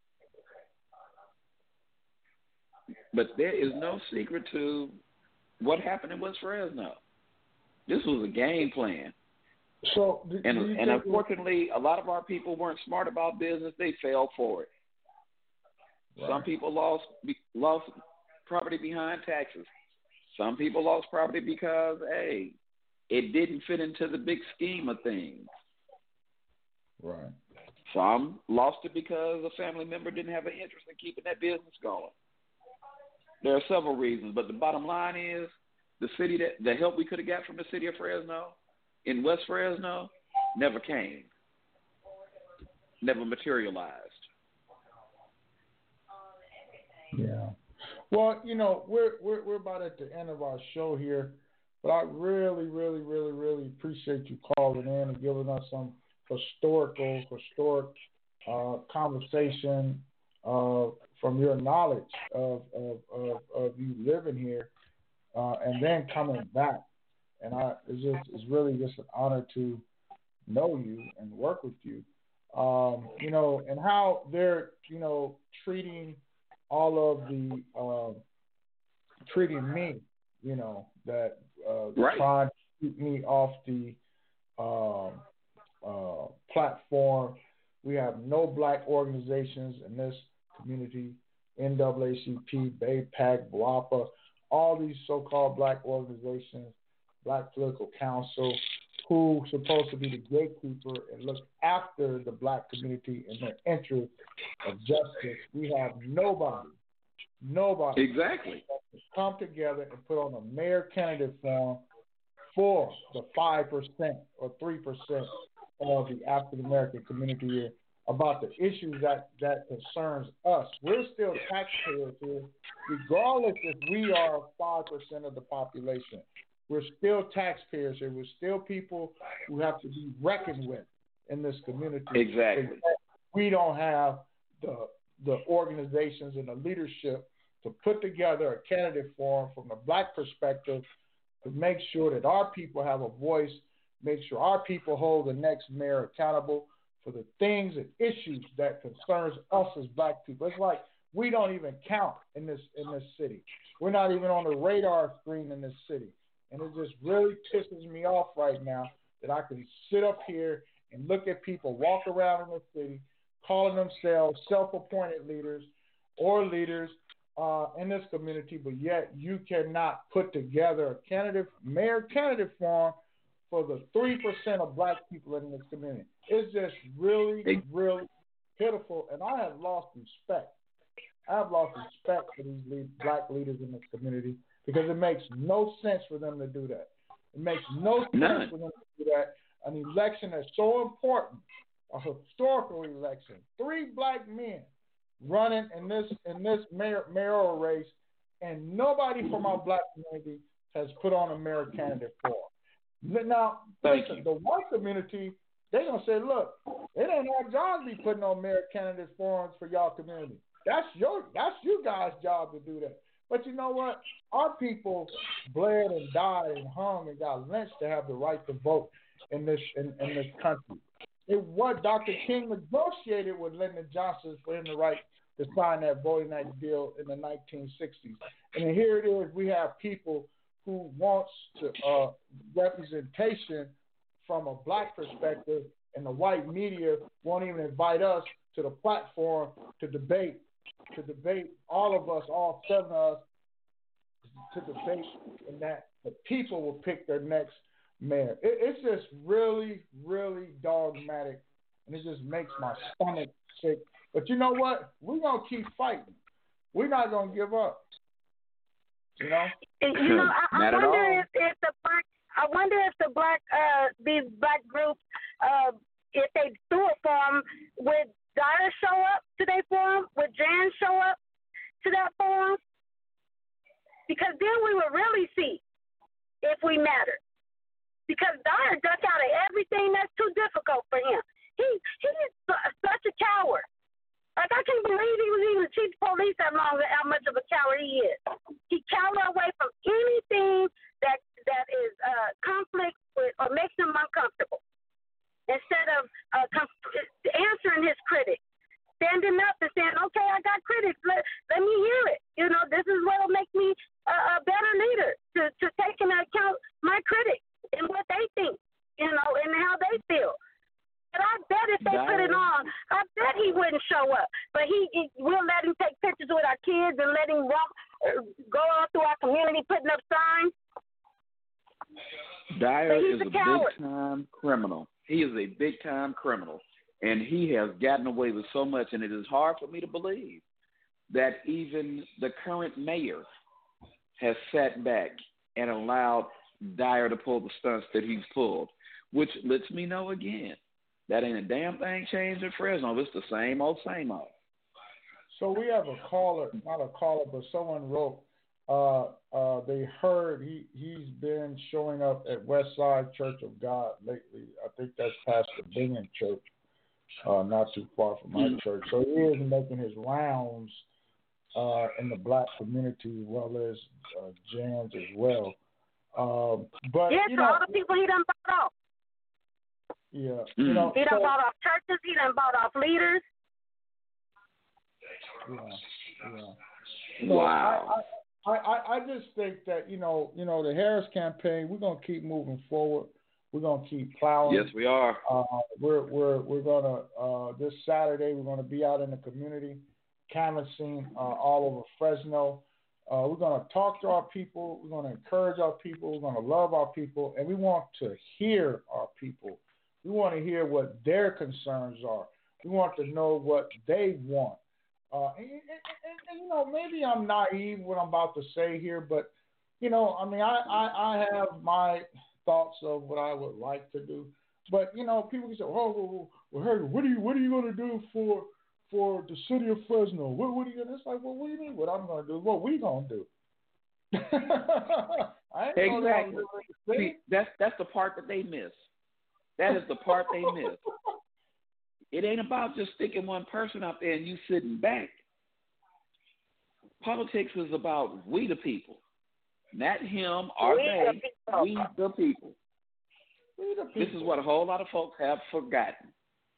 But there is no secret to what happened in West Fresno. This was a game plan. So, and unfortunately, a lot of our people weren't smart about business. They fell for it. Right. Some people lost property behind taxes. Some people lost property because, hey, it didn't fit into the big scheme of things. Right. Some lost it because a family member didn't have an interest in keeping that business going. There are several reasons, but the bottom line is the help we could have got from the city of Fresno in West Fresno never came, never materialized. Yeah. Well, we're about at the end of our show here, but I really, really, really, really appreciate you calling in and giving us some historic conversation from your knowledge of you living here and then coming back. And it's really just an honor to know you and work with you, and how they're, treating all of the, treating me, that right. trying to keep me off the platform. We have no black organizations in this community, NAACP, BAPAC, BWAPA, all these so-called black organizations, Black Political Council, who supposed to be the gatekeeper and look after the black community in their interest of justice. We have nobody exactly come together and put on a mayor candidate form for the 5% or 3% of the African American community here about the issues that concerns us. We're still taxpayers here, regardless if we are 5% of the population. We're still taxpayers here. We're still people who have to be reckoned with in this community. Exactly. We don't have the organizations and the leadership to put together a candidate forum from the black perspective to make sure that our people have a voice, make sure our people hold the next mayor accountable for the things and issues that concerns us as black people. It's like we don't even count in this city. We're not even on the radar screen in this city. And it just really pisses me off right now that I can sit up here and look at people walk around in the city calling themselves self-appointed leaders or leaders in this community, but yet you cannot put together a mayor candidate form for the 3% of black people in this community. It's just really, really pitiful, and I have lost respect. I have lost respect for these black leaders in this community because it makes no sense for them to do that. It makes no sense for them to do that. An election that's so important, a historical election, 3 black men running in this mayoral race, and nobody from our black community has put on a mayor candidate form. Now, listen, the white community, they're going to say, look, it ain't our job to be putting on mayor candidate forms for y'all community. That's you guys' job to do that. But you know what? Our people bled and died and hung and got lynched to have the right to vote in this country. It was Dr. King negotiated with Lyndon Johnson for him the right to sign that voting rights bill in the 1960s. And here it is, we have people who wants to representation from a black perspective, and the white media won't even invite us to the platform to debate all of us, all 7 of us, to debate, and that the people will pick their next mayor. It's just really, really dogmatic, and it just makes my stomach sick. But you know what? We're going to keep fighting. We're not going to give up. You know? I wonder if the black these black groups, if they do a forum, would Dyer show up to their forum? Would Jan show up to that forum? Because then we would really see if we matter. because Dyer ducked out of everything that's too difficult for him. He is such a coward. Like, I can't believe he was even the chief of police that long, how much of a coward he is. He cowered away from anything that is conflict with or makes him uncomfortable. Instead of answering his critics, standing up and saying, okay, I got critics, let me hear it. You know, this is what will make me a better leader, to take into account my critics and what they think, you know, and how they feel. But I bet if they put it on, I bet he wouldn't show up. But we'll let him take pictures with our kids and let him go all through our community putting up signs. Dyer is a big-time criminal. He is a big-time criminal, and he has gotten away with so much, and it is hard for me to believe that even the current mayor has sat back and allowed Dyer to pull the stunts that he's pulled, which lets me know again that ain't a damn thing changed in Fresno. It's the same old, same old. So we have a caller, not a caller, but someone wrote, they heard he's been showing up at Westside Church of God lately. I think that's Pastor Bingham Church, not too far from my church. So he is making his rounds in the black community as well as jams as well. But yeah, you so know, all the people he done bought off. Yeah, you know, he done bought off churches. He done bought off leaders. Yeah. Wow. I just think that you know the Harris campaign. We're gonna keep moving forward. We're gonna keep plowing. Yes, we are. We're gonna this Saturday. We're gonna be out in the community, canvassing all over Fresno. We're gonna talk to our people. We're gonna encourage our people. We're gonna love our people, and we want to hear our people. We want to hear what their concerns are. We want to know what they want. And you know, maybe I'm naive what I'm about to say here, but you know, I mean, I have my thoughts of what I would like to do, but you know, people can say, "Oh, well, Harry, what are you going to do for the city of Fresno? What are you going to?" It's like, well, what do you mean? What I'm going to do? What we going to do? I ain't exactly. See, that's the part that they miss. That is the part they miss. It ain't about just sticking one person out there and you sitting back. Politics is about we the people. Not him or they. We the people. This is what a whole lot of folks have forgotten.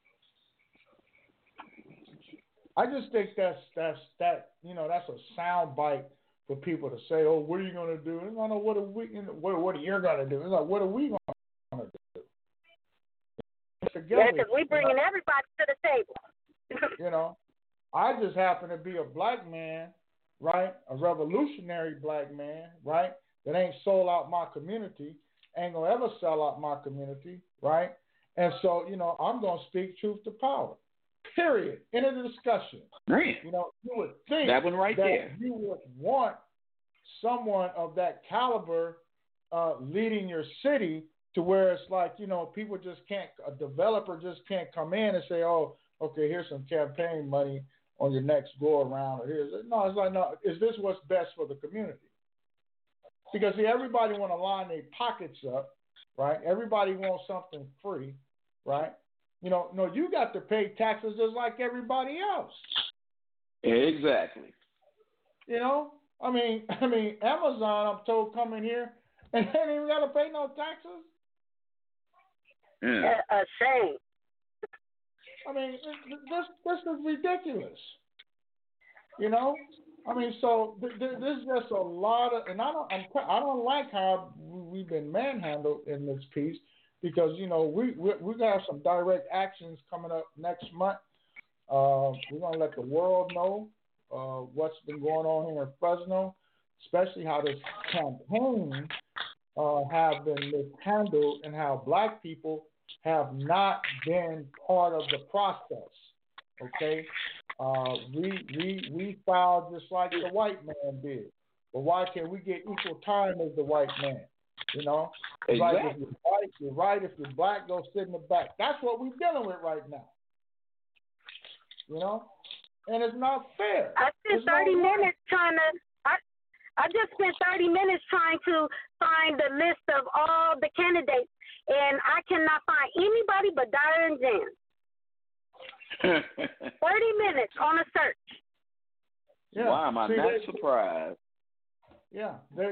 I just think that's a sound bite for people to say, "Oh, what are you going to do?" And I know what are you going to do? It's like, what are we going to do? Together, yeah, because we're bringing everybody to the table. You know, I just happen to be a black man, right? A revolutionary black man, right? That ain't sold out my community, ain't gonna ever sell out my community, right? And so, you know, I'm gonna speak truth to power. Period. End of the discussion. Man. You know, you would think that one right that there. You would want someone of that caliber leading your city to where it's like, you know, people just can't, a developer just can't come in and say, "Oh, okay, here's some campaign money on your next go around," or here's no. It's like, no, is this what's best for the community? Because see, everybody want to line their pockets up, right? Everybody wants something free, right? You know, no, you got to pay taxes just like everybody else. Exactly. You know, I mean, Amazon, I'm told, come in here and they ain't even got to pay no taxes. Yeah. A shame. I mean, this is ridiculous. You know, I mean, so there's just a lot of, and I don't like how we've been manhandled in this piece because you know we got some direct actions coming up next month. We're gonna let the world know what's been going on here in Fresno, especially how this campaign have been mishandled and how black people have not been part of the process. Okay, we filed just like the white man did, but why can't we get equal time as the white man? You know, exactly. Like if you're white, you're right. If you're black, go sit in the back. That's what we're dealing with right now. You know, and it's not fair. I spent 30 minutes trying to. I just spent 30 minutes trying to find the list of all the candidates, and I cannot find anybody but Dyer and Jan. 30 minutes on a search. Yeah. Why am I not surprised? Yeah,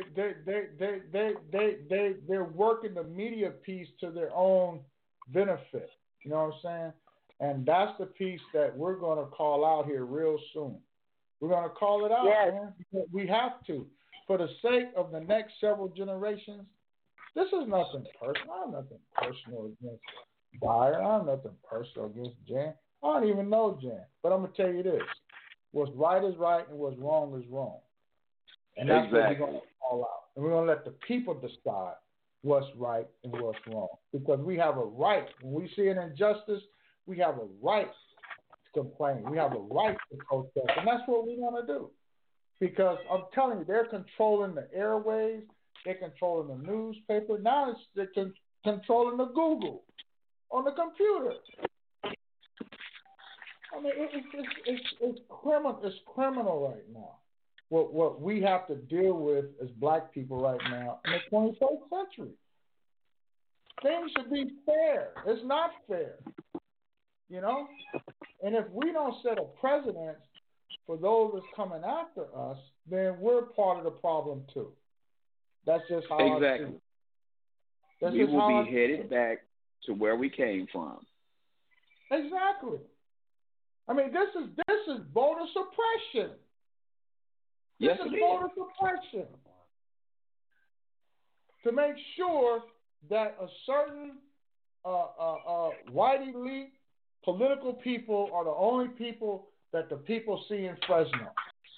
they're working the media piece to their own benefit. You know what I'm saying? And that's the piece that we're going to call out here real soon. We're going to call it out, man. Because we have to. For the sake of the next several generations, this is nothing personal. I have nothing personal against Dyer. I have nothing personal against Jan. I don't even know Jan. But I'm going to tell you this. What's right is right and what's wrong is wrong. And that's what we're going to call out. And we're going to let the people decide what's right and what's wrong. Because we have a right. When we see an injustice, we have a right to complain. We have a right to protest. And that's what we want to do. Because I'm telling you, they're controlling the airwaves. They're controlling the newspaper. Now they're controlling the Google on the computer. I mean, it's criminal. It's criminal right now. What we have to deal with as black people right now in the 21st century. Things should be fair. It's not fair, you know? And if we don't set a precedent for those that's coming after us, then we're part of the problem too. That's just how I see it. We will be headed back to where we came from. Exactly. I mean, this is voter suppression. Yes, this is voter suppression to make sure that a certain white elite political people are the only people that the people see in Fresno.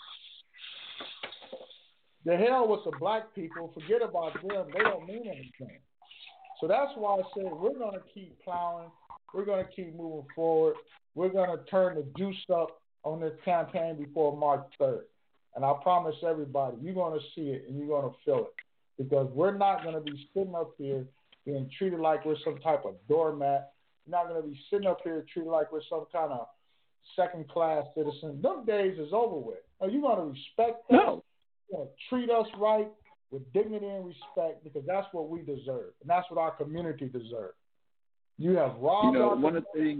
The hell with the black people. Forget about them. They don't mean anything. So that's why I said we're going to keep plowing. We're going to keep moving forward. We're going to turn the juice up on this campaign before March 3rd. And I promise everybody, you're going to see it and you're going to feel it. Because we're not going to be sitting up here being treated like we're some type of doormat. We're not going to be sitting up here treated like we're some kind of second-class citizen. Them days is over with. Are you going to respect us? No. You're going to treat us right with dignity and respect because that's what we deserve. And that's what our community deserves. You have robbed our one of the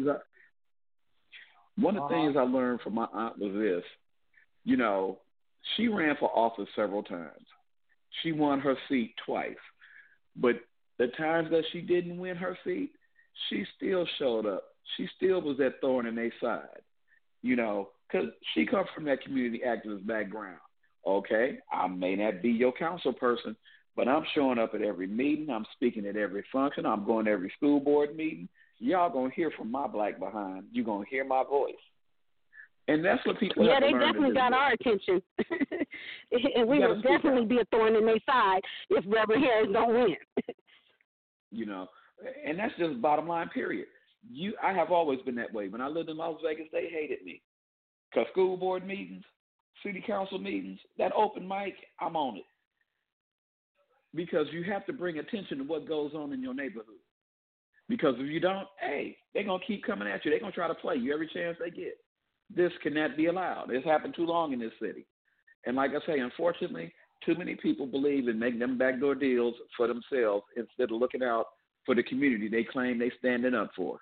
things I learned from my aunt was this. You know, she ran for office several times. She won her seat twice. But the times that she didn't win her seat, she still showed up. She still was that thorn in their side, you know, because she comes from that community activist background. Okay, I may not be your council person, but I'm showing up at every meeting. I'm speaking at every function. I'm going to every school board meeting. Y'all going to hear from my black behind. You're going to hear my voice. And that's what people have to learn. Yeah, they definitely got our attention. And we will definitely be a thorn in their side if Reverend Harris don't win. You know, and that's just bottom line, period. I have always been that way. When I lived in Las Vegas, they hated me. Because school board meetings, city council meetings, that open mic, I'm on it. Because you have to bring attention to what goes on in your neighborhood. Because if you don't, hey, they're going to keep coming at you. They're going to try to play you every chance they get. This cannot be allowed. It's happened too long in this city. And like I say, unfortunately, too many people believe in making them backdoor deals for themselves instead of looking out for the community they claim they're standing up for.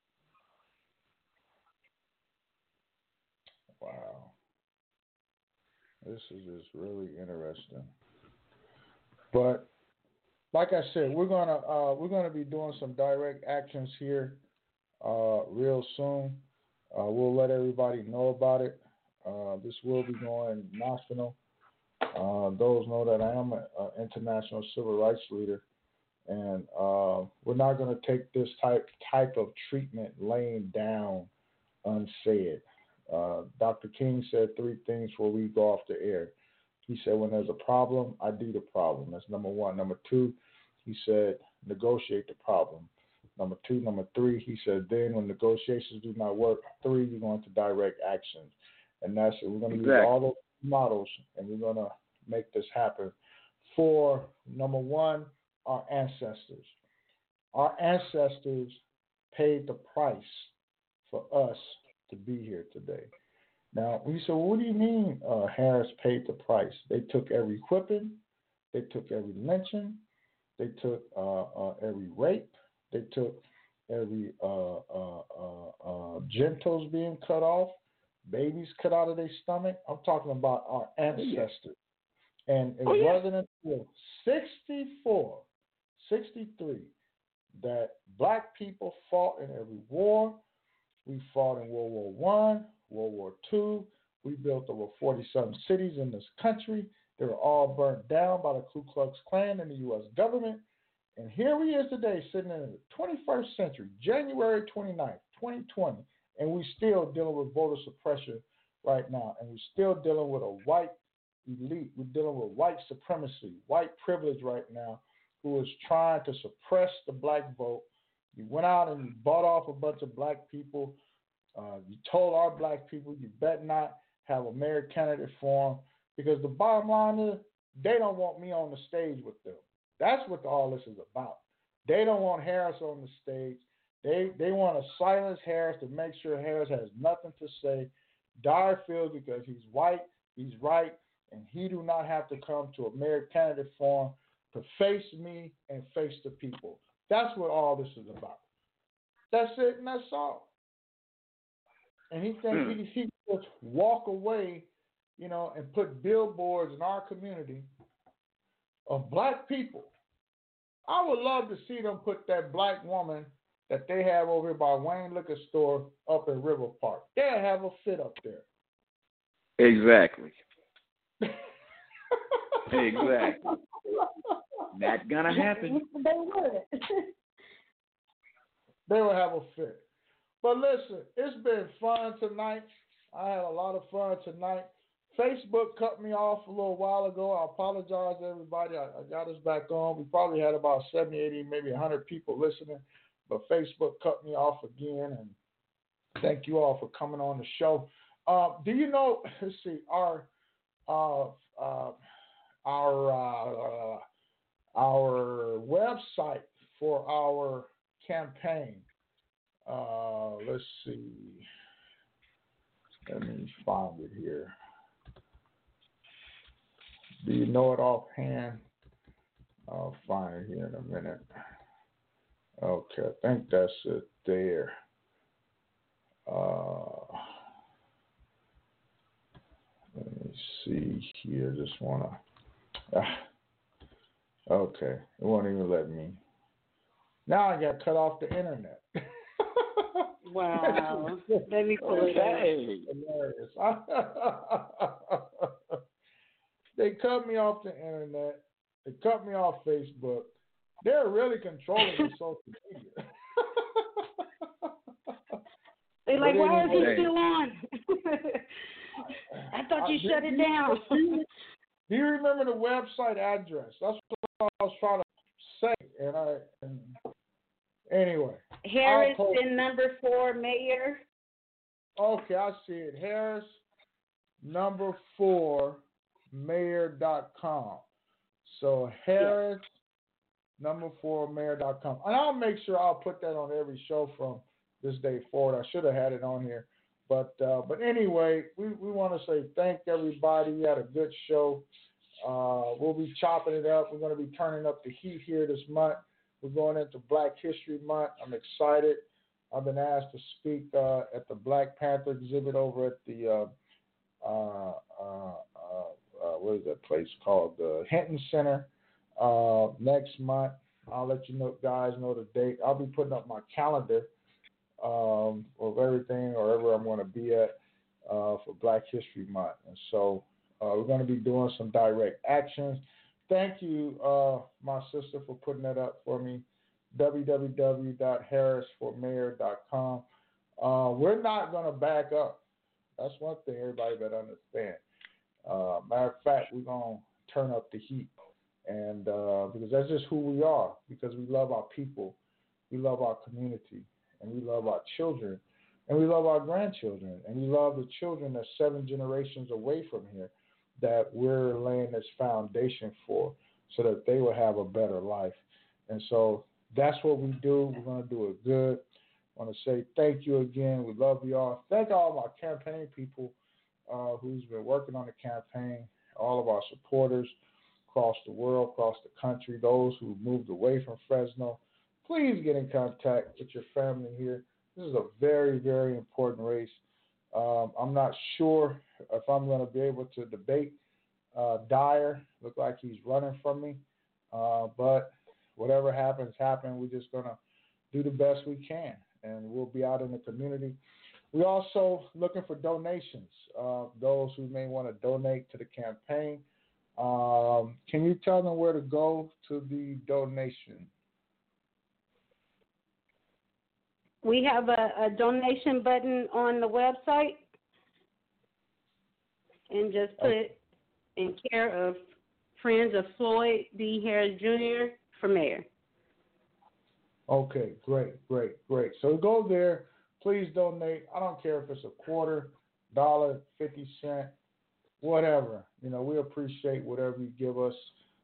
Wow. This is just really interesting. But like I said, we're gonna be doing some direct actions here real soon. We'll let everybody know about it. This will be going national. Those know that I am an international civil rights leader, and we're not going to take this type of treatment laying down unsaid. Dr. King said 3 things before we go off the air. He said, when there's a problem, I do the problem. That's number 1. Number 2, he said, negotiate the problem. Number 2. Number 3, he said, then when negotiations do not work, 3, you're going to direct actions. And that's it. We're going to use all those models, and we're going to make this happen for, number 1, our ancestors. Our ancestors paid the price for us to be here today. Now, we said, well, what do you mean Harris paid the price? They took every whipping. They took every lynching. They took every rape. They took every genitals being cut off, babies cut out of their stomach. I'm talking about our ancestors. And it wasn't until 64, 63 that black people fought in every war. We fought in World War I, World War II. We built over 40-some cities in this country. They were all burnt down by the Ku Klux Klan and the U.S. government. And here we is today, sitting in the 21st century, January 29th, 2020, and we still dealing with voter suppression right now. And we're still dealing with a white elite. We're dealing with white supremacy, white privilege right now, who is trying to suppress the black vote. You went out and you bought off a bunch of black people. You told our black people you better not have a mayor candidate for them, because the bottom line is they don't want me on the stage with them. That's what all this is about. They don't want Harris on the stage. They want to silence Harris to make sure Harris has nothing to say. Dyer feels because he's white, he's right, and he do not have to come to a mayor candidate forum to face me and face the people. That's what all this is about. That's it, and that's all. And he thinks he can just walk away, and put billboards in our community of black people. I would love to see them put that black woman that they have over here by Wayne Liquor Store up in River Park. They'll have a fit up there. Exactly. Exactly. Not gonna happen. They would. They will have a fit. But listen, it's been fun tonight. I had a lot of fun tonight. Facebook cut me off a little while ago. I apologize to everybody. I got us back on. We probably had about 70, 80, maybe 100 people listening. But Facebook cut me off again. And thank you all for coming on the show. Do you know, let's see, our website for our campaign. Let's see. Let me find it here. Do you know it offhand? I'll find it here in a minute. Okay, I think that's it there. Let me see here. Just want to. Okay, it won't even let me. Now I got cut off the internet. Wow. Let me pull it up. They cut me off the internet. They cut me off Facebook. They're really controlling the social media. They're like, why is he still on? I thought you shut it down. Do you remember the website address? That's what I was trying to say. Anyway. Harris in number 4 mayor. Okay, I see it. Harris number 4 mayor.com. So Harris number 4 mayor.com. And I'll make sure I'll put that on every show from this day forward. I should have had it on here. But anyway, we want to say thank everybody. We had a good show. We'll be chopping it up. We're going to be turning up the heat here this month. We're going into Black History Month. I'm excited. I've been asked to speak at the Black Panther exhibit over at the what is that place called? The Hinton Center next month. I'll let you know, guys know the date. I'll be putting up my calendar of everything, or wherever I'm going to be at for Black History Month. And so we're going to be doing some direct actions. Thank you, my sister, for putting that up for me. www.harrisformayor.com. We're not going to back up. That's one thing everybody better understand. Matter of fact, we're going to turn up the heat. And because that's just who we are, because we love our people, we love our community, and we love our children, and we love our grandchildren, and we love the children that's 7 generations away from here that we're laying this foundation for, so that they will have a better life. And so that's what we do. We're going to do it good. I want to say thank you again. We love you all. Thank all my campaign people who's been working on the campaign, all of our supporters across the world, across the country, those who moved away from Fresno, please get in contact with your family here. This is a very, very important race. I'm not sure if I'm going to be able to debate Dyer. Look like he's running from me. But whatever happens, We're just going to do the best we can, and we'll be out in the community. We're also looking for donations, those who may want to donate to the campaign. Can you tell them where to go to the donation? We have a donation button on the website, and just put in care of Friends of Floyd B. Harris Jr. for mayor. Okay, great. So go there. Please donate. I don't care if it's a $quarter, $1, 50 cents, whatever. We appreciate whatever you give us.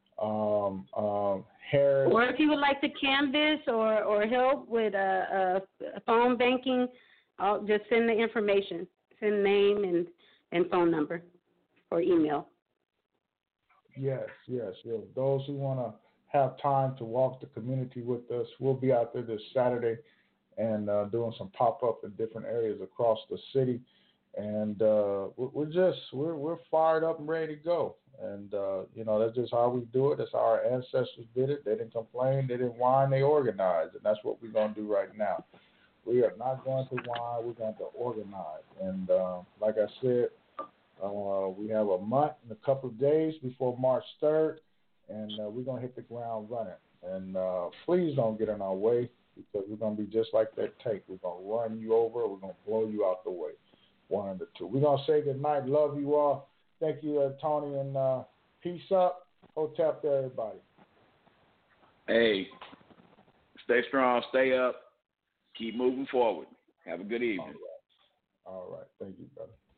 Harris. Or if you would like to canvass or help with phone banking, I'll just send the information. Send name and phone number or email. Yes. Those who want to have time to walk the community with us, we'll be out there this Saturday and doing some pop-up in different areas across the city. And we're fired up and ready to go. And, that's just how we do it. That's how our ancestors did it. They didn't complain. They didn't whine. They organized. And that's what we're going to do right now. We are not going to whine. We're going to organize. And like I said, we have a month and a couple of days before March 3rd, and we're going to hit the ground running. And please don't get in our way, because we're going to be just like that tank. We're going to run you over. We're going to blow you out the way. One of the two. We're going to say good night. Love you all. Thank you, Tony, and peace up. Hotep to everybody. Hey, stay strong, stay up, keep moving forward. Have a good evening. All right. Thank you, brother.